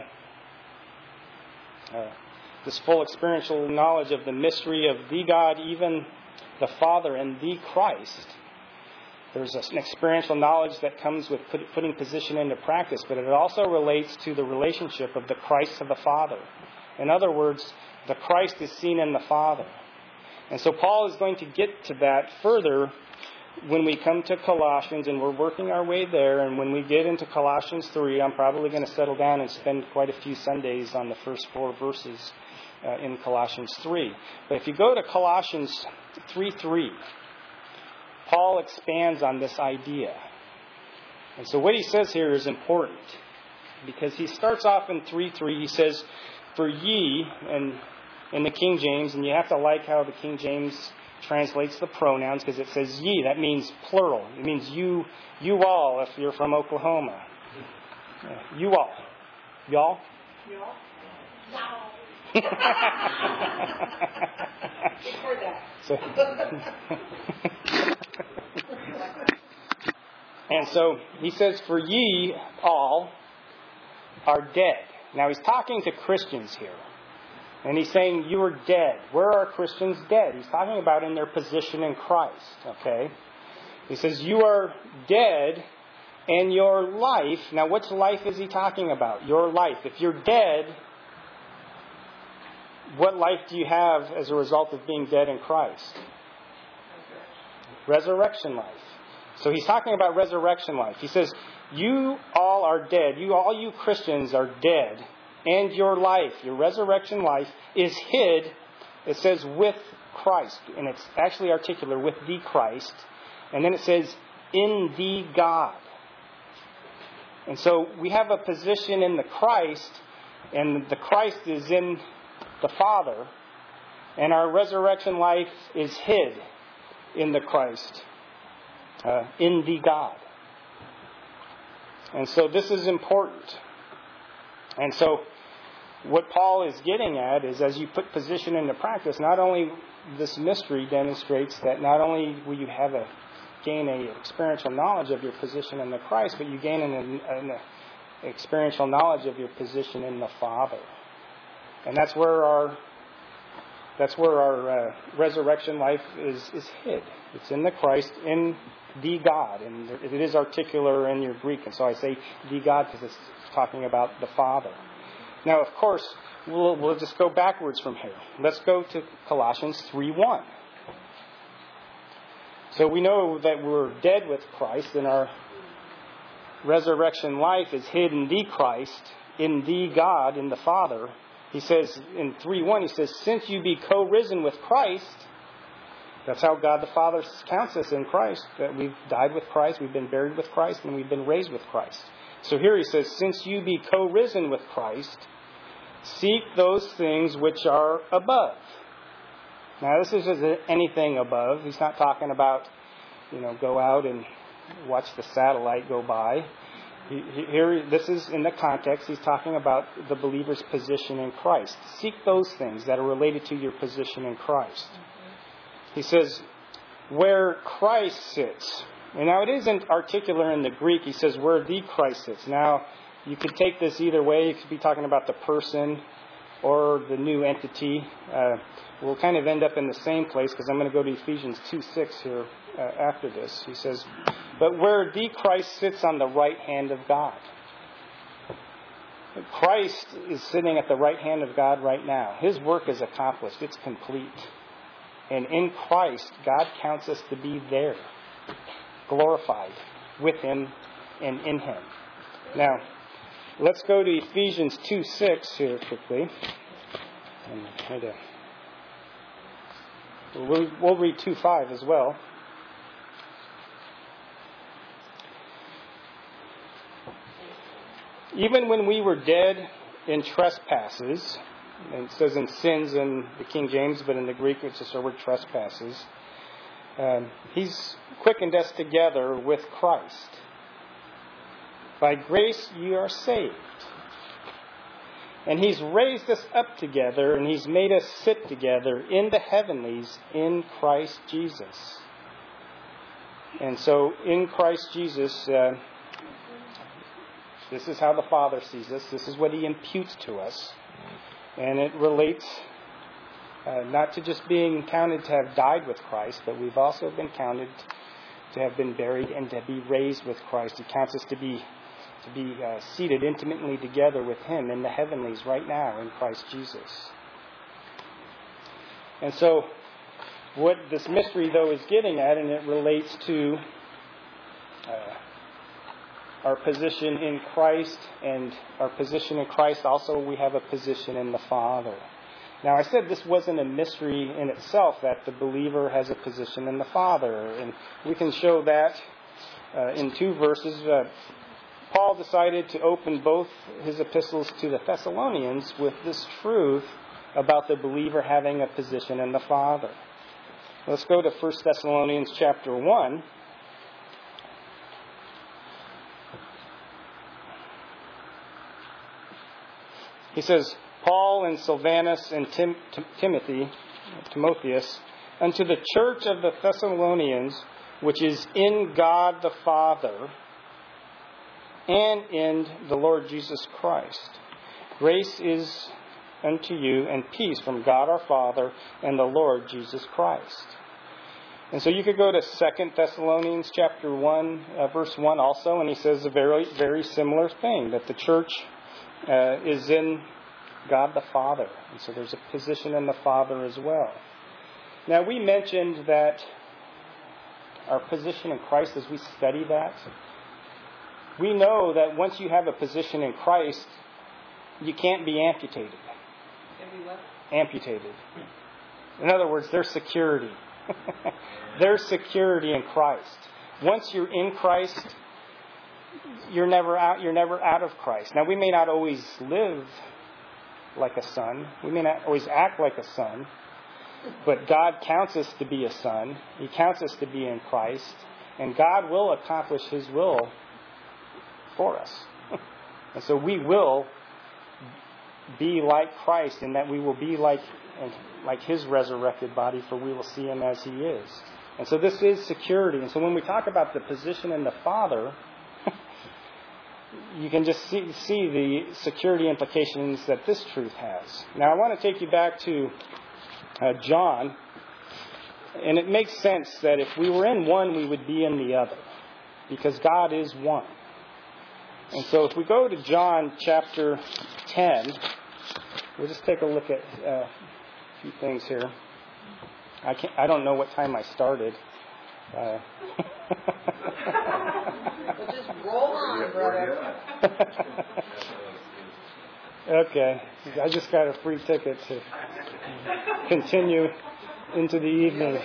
uh, this full experiential knowledge of the mystery of the God, even the Father, and the Christ, there's an experiential knowledge that comes with put, putting position into practice, but it also relates to the relationship of the Christ to the Father. In other words, the Christ is seen in the Father. And so Paul is going to get to that further when we come to Colossians, and we're working our way there. And when we get into Colossians three, I'm probably going to settle down and spend quite a few Sundays on the first four verses uh, in Colossians three. But if you go to Colossians three three, Paul expands on this idea. And so what he says here is important, because he starts off in three three. He says, for ye, and in the King James, and you have to like how the King James translates the pronouns, because it says ye. That means plural. It means you, you all, if you're from Oklahoma. Yeah, you all. Y'all? Y'all? So, and so he says, for ye all are dead. Now he's talking to Christians here. And he's saying, you are dead. Where are Christians dead? He's talking about in their position in Christ. Okay? He says, you are dead, and your life... Now, which life is he talking about? Your life. If you're dead, what life do you have as a result of being dead in Christ? Resurrection life. So he's talking about resurrection life. He says, you all are dead. You, all you Christians are dead. And your life, your resurrection life, is hid, it says, with Christ. And it's actually articular, with the Christ. And then it says, in the God. And so we have a position in the Christ, and the Christ is in the Father. And our resurrection life is hid in the Christ, uh, in the God. And so this is important. And so what Paul is getting at is, as you put position into practice, not only this mystery demonstrates that not only will you have a gain a experiential knowledge of your position in the Christ, but you gain an, an, an experiential knowledge of your position in the Father. And that's where our that's where our uh, resurrection life is, is hid. It's in the Christ, in the God. And it is articular in your Greek. And so I say the God because it's talking about the Father. Now, of course, we'll, we'll just go backwards from here. Let's go to Colossians three one. So we know that we're dead with Christ, and our resurrection life is hid in the Christ, in the God, in the Father. He says in three one, he says, since you be co-risen with Christ, that's how God the Father counts us in Christ, that we've died with Christ, we've been buried with Christ, and we've been raised with Christ. So here he says, since you be co-risen with Christ, seek those things which are above. Now, this isn't anything above. He's not talking about, you know, go out and watch the satellite go by. He, he, here, this is in the context. He's talking about the believer's position in Christ. Seek those things that are related to your position in Christ. He says, where Christ sits. And now, it isn't articular in the Greek. He says, where the Christ sits. Now, you could take this either way. You could be talking about the person or the new entity. Uh, we'll kind of end up in the same place because I'm going to go to Ephesians two six here uh, after this. He says, but where the Christ sits on the right hand of God. Christ is sitting at the right hand of God right now. His work is accomplished. It's complete. And in Christ, God counts us to be there, glorified with Him and in Him. Now, let's go to Ephesians two six here quickly. And we'll, we'll read two five as well. Even when we were dead in trespasses, and it says in sins in the King James, but in the Greek it's just the word trespasses, um, He's quickened us together with Christ. By grace you are saved. And He's raised us up together, and He's made us sit together in the heavenlies in Christ Jesus. And so in Christ Jesus, uh, this is how the Father sees us. This is what He imputes to us. And it relates uh, not to just being counted to have died with Christ, but we've also been counted to have been buried and to be raised with Christ. He counts us to be to be uh, seated intimately together with Him in the heavenlies right now in Christ Jesus. And so what this mystery, though, is getting at, and it relates to uh, our position in Christ, and our position in Christ also we have a position in the Father. Now, I said this wasn't a mystery in itself, that the believer has a position in the Father. And we can show that uh, in two verses. Uh, Paul decided to open both his epistles to the Thessalonians with this truth about the believer having a position in the Father. Let's go to First Thessalonians chapter one. He says, Paul and Silvanus and Tim, Tim, Timothy, Timotheus, unto the church of the Thessalonians, which is in God the Father, and in the Lord Jesus Christ. Grace is unto you and peace from God our Father and the Lord Jesus Christ. And so you could go to Second Thessalonians chapter one, uh, verse one also, and he says a very, very similar thing, that the church uh, is in God the Father. And so there's a position in the Father as well. Now, we mentioned that our position in Christ, as we study that, we know that once you have a position in Christ, you can't be amputated. Amputated. In other words, there's security. There's security in Christ. Once you're in Christ, you're never out. You're never out of Christ. Now, we may not always live like a son. We may not always act like a son. But God counts us to be a son. He counts us to be in Christ. And God will accomplish His will for us. And so we will be like Christ, and that we will be like like His resurrected body, for we will see Him as He is. And so this is security. And so when we talk about the position in the Father, you can just see, see the security implications that this truth has. Now I want to take you back to uh, John. And it makes sense that if we were in one, we would be in the other, because God is one. And so if we go to John chapter ten, we'll just take a look at uh, a few things here. I can't, I don't know what time I started. Uh, well, just roll on, brother. Okay. I just got a free ticket to continue into the evening.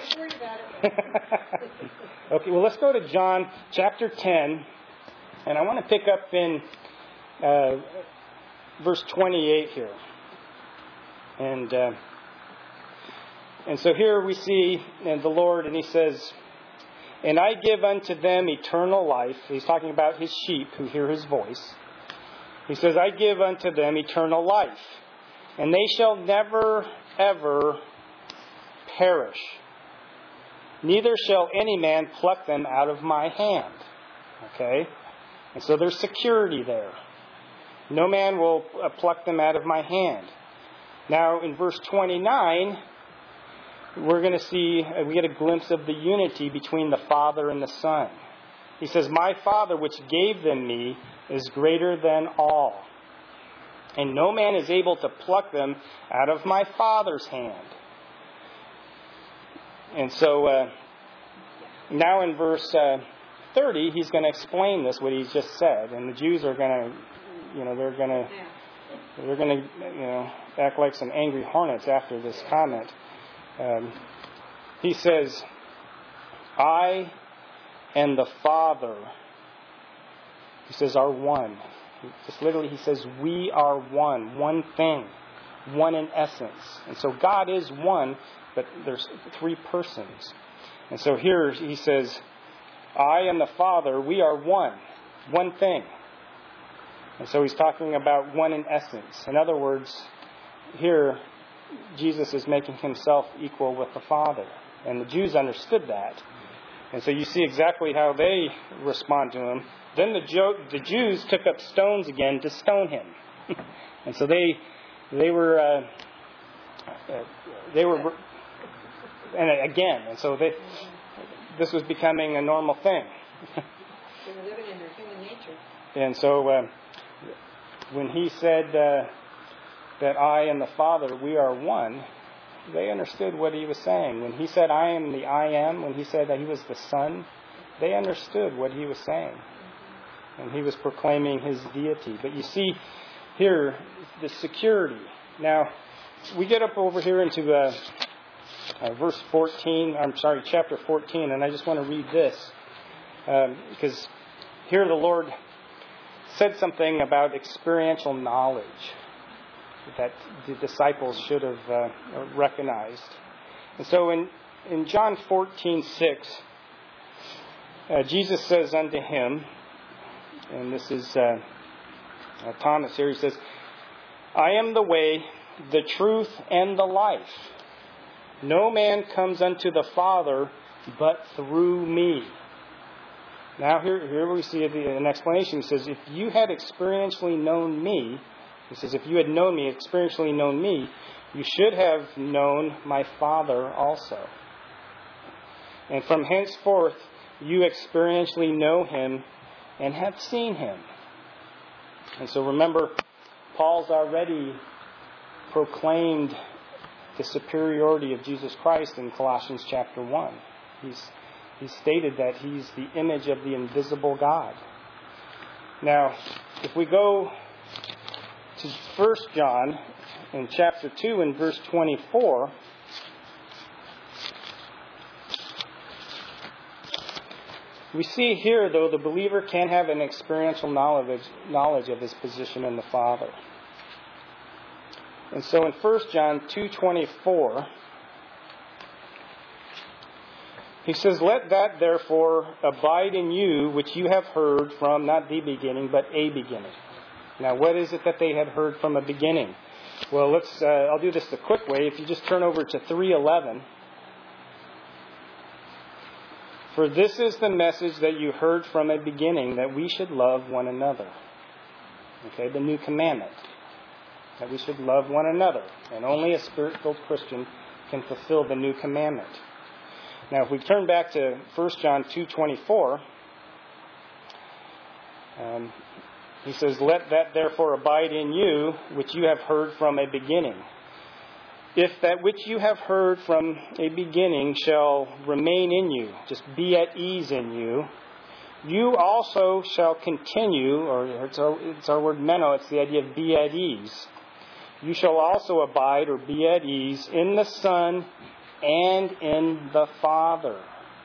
Okay, well, let's go to John chapter ten, and I want to pick up in uh, verse twenty-eight here. And uh, and so here we see and the Lord, and He says, "And I give unto them eternal life." He's talking about His sheep who hear His voice. He says, "I give unto them eternal life, and they shall never, ever perish. Neither shall any man pluck them out of my hand." Okay? And so there's security there. No man will pluck them out of my hand. Now, in verse twenty-nine, we're going to see, we get a glimpse of the unity between the Father and the Son. He says, "My Father, which gave them me, is greater than all. And no man is able to pluck them out of my Father's hand." And so uh, now in verse uh, thirty, he's going to explain this, what he's just said. And the Jews are going to, you know, they're going to, they're going to, you know, act like some angry hornets after this comment. Um, he says, "I and the Father," he says, "are one." Just literally, he says, we are one, one thing, one in essence. And so God is one, but there's three persons. And so here he says, "I and the Father, we are one, one thing." And so he's talking about one in essence. In other words, here Jesus is making himself equal with the Father. And the Jews understood that. And so you see exactly how they respond to him. Then the, Jo- the Jews took up stones again to stone him. And so they they were uh, uh, they were and again, and so they this was becoming a normal thing. They were living in their human nature. And so uh, when he said uh, that I and the Father, we are one, they understood what he was saying. When he said, "I am the I am," when he said that he was the Son, they understood what he was saying. And he was proclaiming his deity. But you see here, the security. Now, we get up over here into uh, uh, verse fourteen, I'm sorry, chapter fourteen, and I just want to read this. Um, because here the Lord said something about experiential knowledge that the disciples should have uh, recognized. And so in, in John fourteen six, uh, Jesus says unto him, and this is uh, uh, Thomas here, he says, "I am the way, the truth, and the life. No man comes unto the Father but through me." Now here, here we see an explanation. He says, if you had experientially known me, he says, if you had known me, experientially known me, you should have known my Father also. And from henceforth, you experientially know him and have seen him. And so remember, Paul's already proclaimed the superiority of Jesus Christ in Colossians chapter one. He's, he's stated that he's the image of the invisible God. Now, if we go to First John in chapter two and verse twenty-four, we see here, though, the believer can have an experiential knowledge, knowledge of his position in the Father. And so in First John two twenty-four, he says, "Let that therefore abide in you which you have heard from not the beginning, but a beginning." Now, what is it that they had heard from a beginning? Well, let's. Uh, I'll do this the quick way. If you just turn over to three eleven. For this is the message that you heard from a beginning, that we should love one another. Okay, the new commandment. That we should love one another. And only a Spirit-filled Christian can fulfill the new commandment. Now, if we turn back to First John two twenty-four, um, he says, "Let that therefore abide in you, which you have heard from a beginning. If that which you have heard from a beginning shall remain in you," just be at ease in you, "you also shall continue," or it's our, it's our word meno, it's the idea of be at ease. "You shall also abide," or be at ease, "in the Son and in the Father."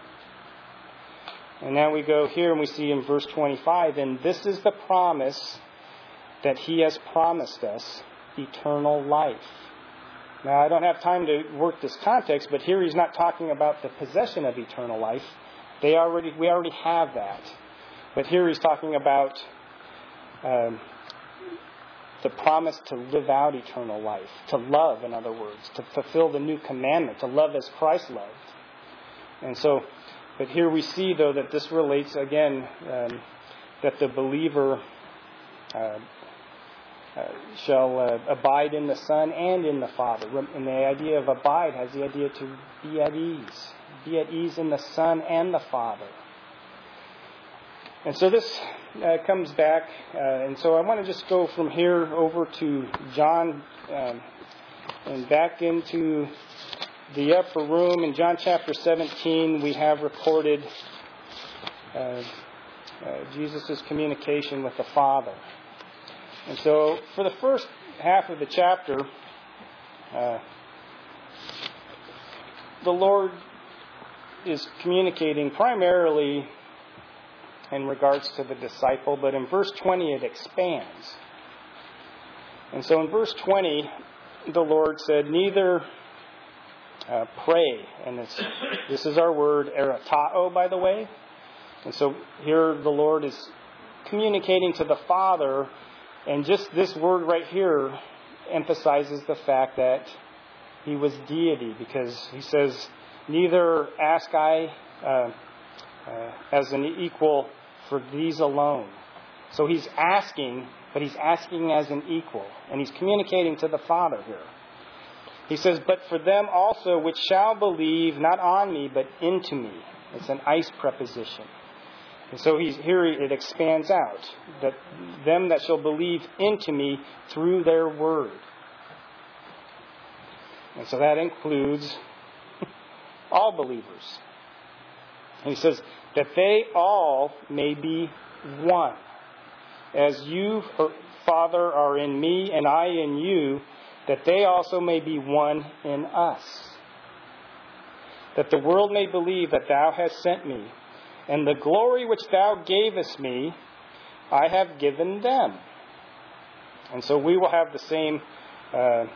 And now we go here and we see in verse twenty-five, "And this is the promise that He has promised us, eternal life." Now, I don't have time to work this context, but here he's not talking about the possession of eternal life. They already, we already have that. But here he's talking about um, the promise to live out eternal life, to love, in other words, to fulfill the new commandment, to love as Christ loved. And so, but here we see, though, that this relates, again, um, that the believer uh, Uh, shall uh, abide in the Son and in the Father. And the idea of abide has the idea to be at ease. Be at ease in the Son and the Father. And so this uh, comes back. Uh, and so I want to just go from here over to John um, and back into the upper room. In John chapter seventeen, we have recorded uh, uh, Jesus' communication with the Father. And so, for the first half of the chapter, uh, the Lord is communicating primarily in regards to the disciple, but in verse twenty it expands. And so in verse twenty, the Lord said, "Neither uh, pray," and this, this is our word, eratao, by the way. And so here the Lord is communicating to the Father. And just this word right here emphasizes the fact that He was deity, because He says, "Neither ask I uh, uh, as an equal for these alone." So He's asking, but He's asking as an equal. And He's communicating to the Father here. He says, "But for them also which shall believe, not on me, but into me." It's an ice preposition. And so he's, here it expands out, that them that shall believe into me through their word. And so that includes all believers. And he says that they all may be one. As you, Father, are in me and I in you, that they also may be one in us. That the world may believe that thou hast sent me. And the glory which thou gavest me, I have given them. And so we will have the same uh,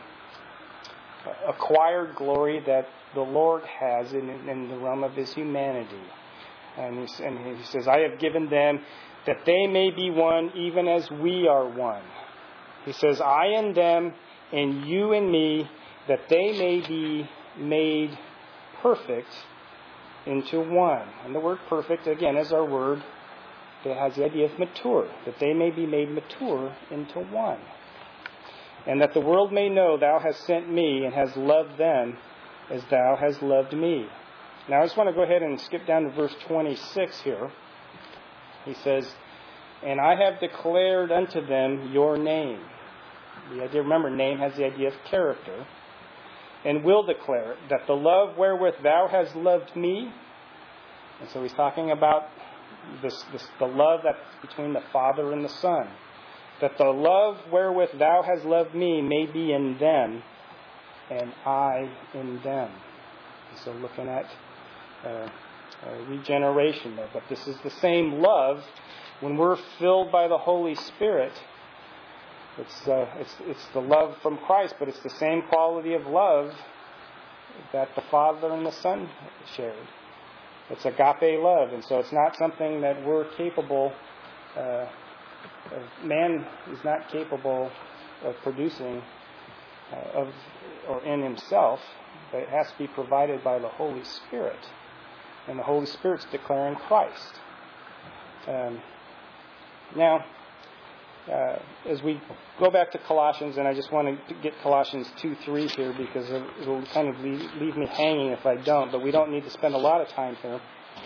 acquired glory that the Lord has in, in the realm of His humanity. And he, and he says, "I have given them that they may be one, even as we are one." He says, "I in them, and you in me, that they may be made perfect into one." And the word perfect, again, is our word that has the idea of mature, that they may be made mature into one. "And that the world may know thou hast sent me and hast loved them as thou hast loved me." Now I just want to go ahead and skip down to verse twenty-six here. He says, "And I have declared unto them your name." The idea, remember, name has the idea of character. "And will declare it, that the love wherewith thou hast loved me." And so he's talking about this, this the love that's between the Father and the Son. "That the love wherewith thou hast loved me may be in them, and I in them." And so looking at uh, uh, regeneration there. But this is the same love when we're filled by the Holy Spirit. It's, uh, it's it's the love from Christ, but it's the same quality of love that the Father and the Son shared. It's agape love, and so it's not something that we're capable uh, of. Man is not capable of producing uh, of or in himself, but it has to be provided by the Holy Spirit. And the Holy Spirit's declaring Christ. Um, now, uh, as we go back to Colossians, and I just want to get Colossians two three here because it'll kind of leave, leave me hanging if I don't, but we don't need to spend a lot of time here.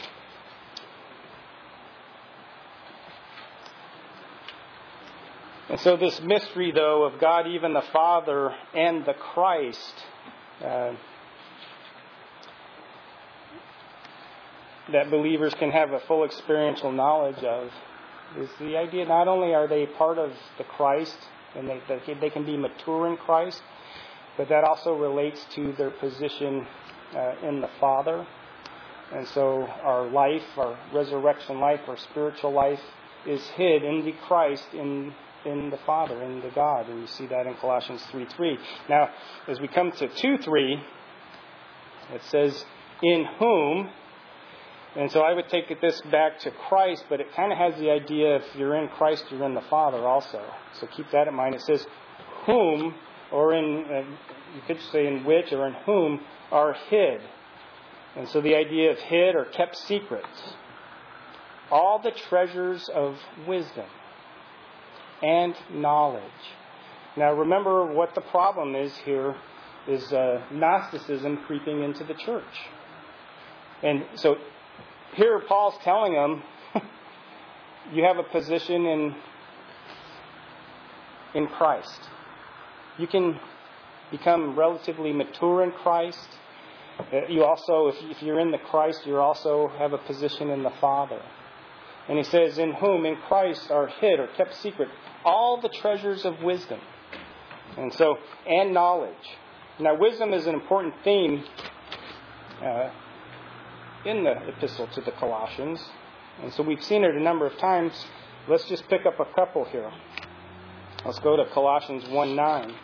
And so this mystery, though, of God, even the Father, and the Christ, uh, that believers can have a full experiential knowledge of, is the idea not only are they part of the Christ, and they, they can be mature in Christ, but that also relates to their position uh, in the Father. And so our life, our resurrection life, our spiritual life is hid in the Christ, in in the Father, in the God. And you see that in Colossians three three. Now, as we come to two three, it says, in whom. And so I would take this back to Christ, but it kind of has the idea if you're in Christ, you're in the Father also. So keep that in mind. It says, whom, or in, uh, you could say in which, or in whom, are hid. And so the idea of hid or kept secret. All the treasures of wisdom and knowledge. Now remember what the problem is here is uh, Gnosticism creeping into the church. And so here Paul's telling them, you have a position in in Christ. You can become relatively mature in Christ. Uh, you also, if, if you're in the Christ, you also have a position in the Father. And he says, in whom, in Christ, are hid or kept secret all the treasures of wisdom. And so, and knowledge. Now, wisdom is an important theme uh, in the epistle to the Colossians. And so we've seen it a number of times. Let's just pick up a couple here. Let's go to Colossians one nine.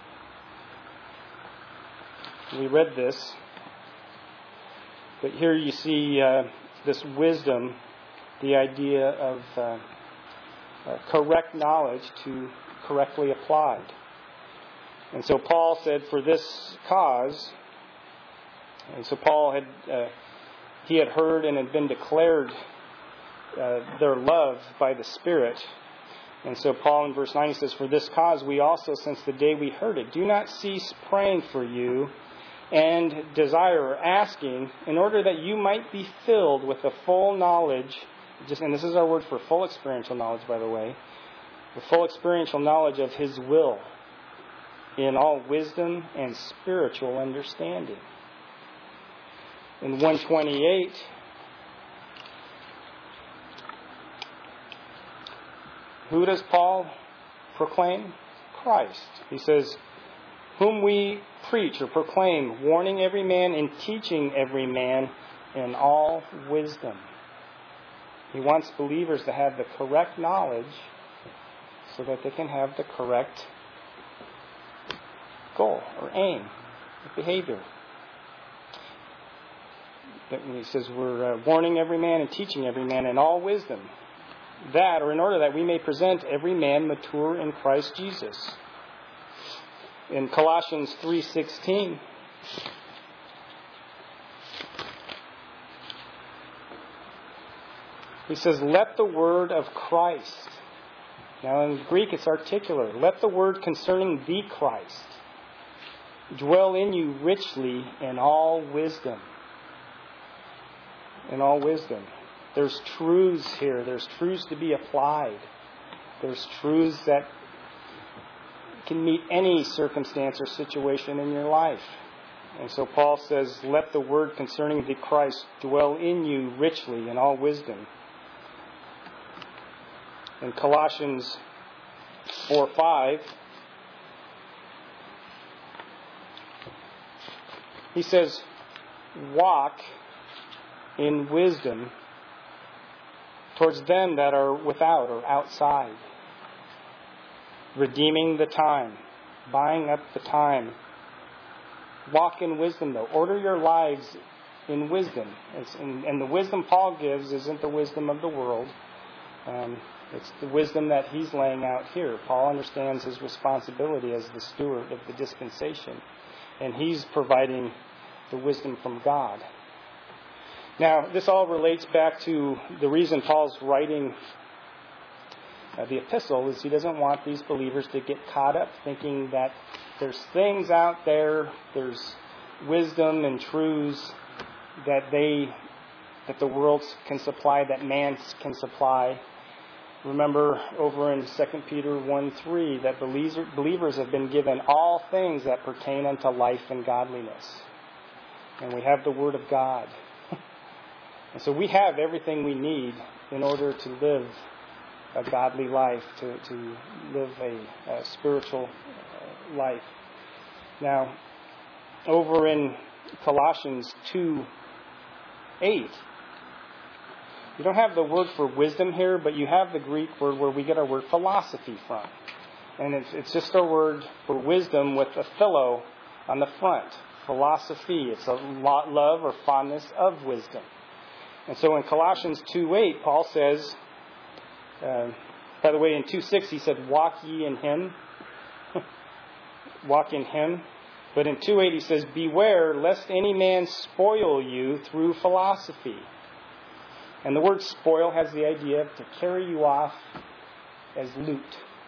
We read this. But here you see uh, this wisdom, the idea of uh, uh, correct knowledge to correctly applied. And so Paul said, for this cause, and so Paul had, uh, he had heard and had been declared uh, their love by the Spirit. And so Paul in verse nine, he says, for this cause we also, since the day we heard it, do not cease praying for you and desire or asking, in order that you might be filled with the full knowledge, just, and this is our word for full experiential knowledge, by the way, the full experiential knowledge of His will in all wisdom and spiritual understanding. In one twenty-eight, who does Paul proclaim? Christ. He says, whom we preach or proclaim, warning every man and teaching every man in all wisdom. He wants believers to have the correct knowledge so that they can have the correct goal or aim, or behavior. He says we're uh, warning every man and teaching every man in all wisdom. That, or in order that we may present every man mature in Christ Jesus. In Colossians three sixteen, he says, let the word of Christ. Now in Greek it's articular. Let the word concerning the Christ dwell in you richly in all wisdom. In all wisdom. There's truths here. There's truths to be applied. There's truths that can meet any circumstance or situation in your life. And so Paul says, let the word concerning the Christ dwell in you richly in all wisdom. In Colossians four five, he says, walk in wisdom towards them that are without or outside, redeeming the time, buying up the time. Walk in wisdom, though. Order your lives in wisdom. It's in, and the wisdom Paul gives isn't the wisdom of the world. Um, It's the wisdom that he's laying out here. Paul understands his responsibility as the steward of the dispensation, and he's providing the wisdom from God. Now, this all relates back to the reason Paul's writing uh, the epistle is he doesn't want these believers to get caught up thinking that there's things out there, there's wisdom and truths that they, that the world can supply, that man can supply. Remember over in Second Peter one three that believers have been given all things that pertain unto life and godliness. And we have the Word of God. And so we have everything we need in order to live a godly life, to, to live a, a spiritual uh, life. Now, over in Colossians two eight, you don't have the word for wisdom here, but you have the Greek word where we get our word philosophy from. And it's, it's just a word for wisdom with a philo on the front. Philosophy. It's a love or fondness of wisdom. And so in Colossians two eight, Paul says, uh, by the way, in two six he said, walk ye in him. Walk in him. But in two eight he says, beware lest any man spoil you through philosophy. And the word spoil has the idea of to carry you off as loot.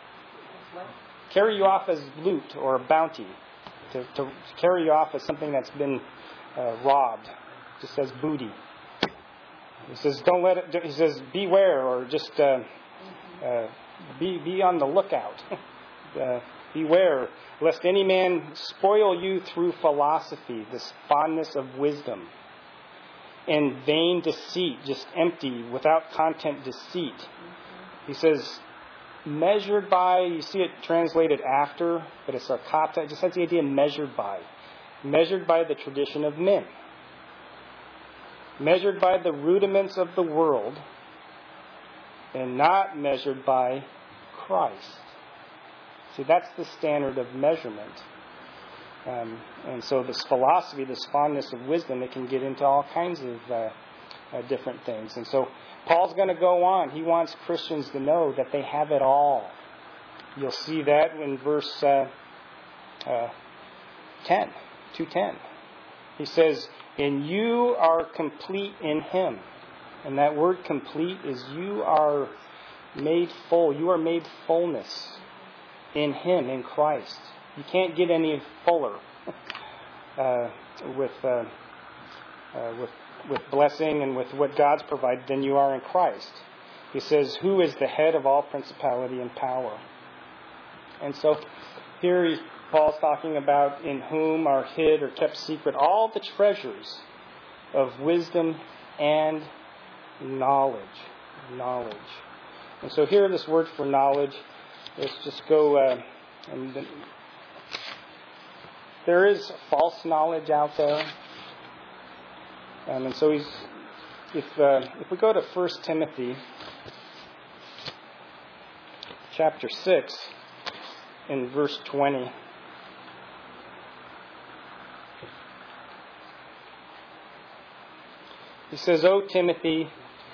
Carry you off as loot or bounty. To, to carry you off as something that's been uh, robbed. Just as booty. He says, don't let it, he says, beware or just uh, uh, be, be on the lookout. uh, beware lest any man spoil you through philosophy, this fondness of wisdom. And vain deceit, just empty, without content deceit. He says, measured by, you see it translated after, but it's sarkata. It just has the idea measured by. Measured by the tradition of men. Measured by the rudiments of the world. And not measured by Christ. See, that's the standard of measurement. Um, and so this philosophy, this fondness of wisdom, it can get into all kinds of uh, uh, different things. And so Paul's going to go on. He wants Christians to know that they have it all. You'll see that in verse uh, uh, ten, two ten. He says, and you are complete in him. And that word complete is you are made full. You are made fullness in him, in Christ. You can't get any fuller uh, with, uh, uh, with with blessing and with what God's provided than you are in Christ. He says, who is the head of all principality and power? And so here he, Paul's talking about in whom are hid or kept secret all the treasures of wisdom and knowledge. Knowledge. And so here this word for knowledge, let's just go uh, and there is false knowledge out there. Um, and so he's, if uh, if we go to First Timothy chapter six in verse twenty. He says, O Timothy,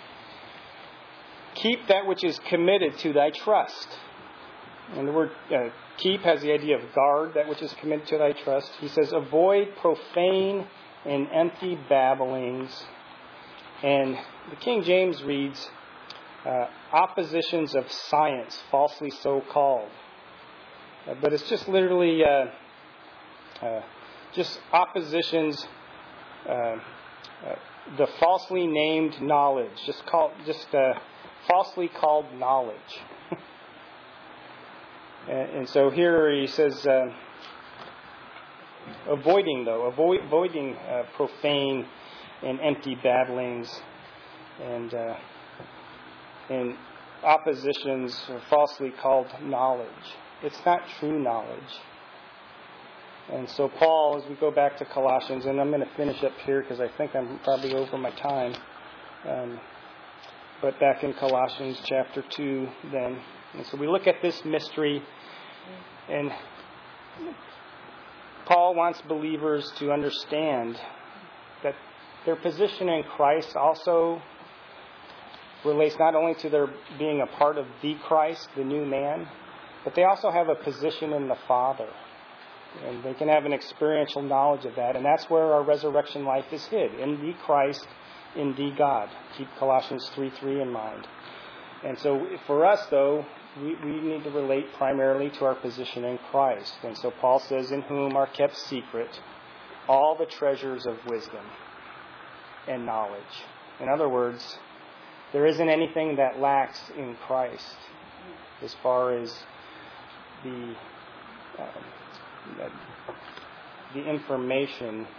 keep that which is committed to thy trust. And the word uh, keep has the idea of guard, that which is committed to thy trust. He says, avoid profane and empty babblings. And the King James reads, uh, oppositions of science, falsely so called. Uh, but it's just literally uh, uh, just oppositions, uh, uh, the falsely named knowledge, just called, just uh, falsely called knowledge. And so here he says, uh, avoiding though, avoid, avoiding uh, profane and empty babblings and uh, and oppositions falsely called knowledge. It's not true knowledge. And so Paul, as we go back to Colossians, and I'm going to finish up here because I think I'm probably over my time. Um, but back in Colossians chapter two then. And so we look at this mystery, and Paul wants believers to understand that their position in Christ also relates not only to their being a part of the Christ, the new man, but they also have a position in the Father. And they can have an experiential knowledge of that. And that's where our resurrection life is hid, in the Christ, in the God. Keep Colossians three three in mind. And so for us, though, we, we need to relate primarily to our position in Christ. And so Paul says, in whom are kept secret all the treasures of wisdom and knowledge. In other words, there isn't anything that lacks in Christ as far as the uh, the information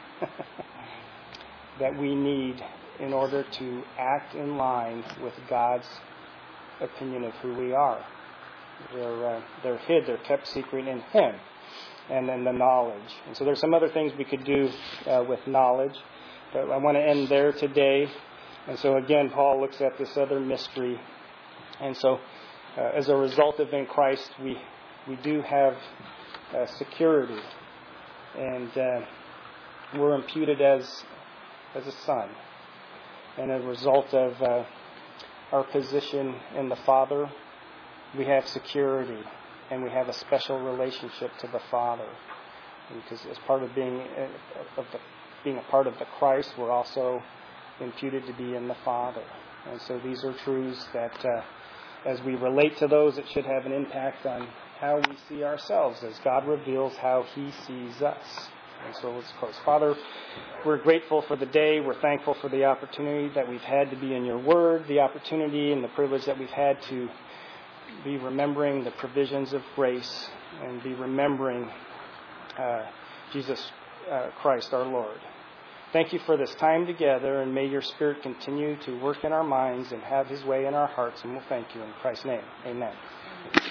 that we need in order to act in line with God's opinion of who we are. They're, uh, they're hid, they're kept secret in Him. And then the knowledge. And so there's some other things we could do uh, with knowledge. But I want to end there today. And so again, Paul looks at this other mystery. And so uh, as a result of in Christ, we, we do have uh, security. And uh, we're imputed as, as a son. And as a result of uh, our position in the Father, we have security, and we have a special relationship to the Father. Because as part of being of the, being a part of the Christ, we're also imputed to be in the Father. And so these are truths that, uh, as we relate to those, it should have an impact on how we see ourselves as God reveals how He sees us. And so let's close. Father, we're grateful for the day. We're thankful for the opportunity that we've had to be in Your Word, the opportunity and the privilege that we've had to be remembering the provisions of grace and be remembering uh, Jesus uh, Christ our Lord. Thank You for this time together, and may Your Spirit continue to work in our minds and have His way in our hearts, and we'll thank You in Christ's name. Amen.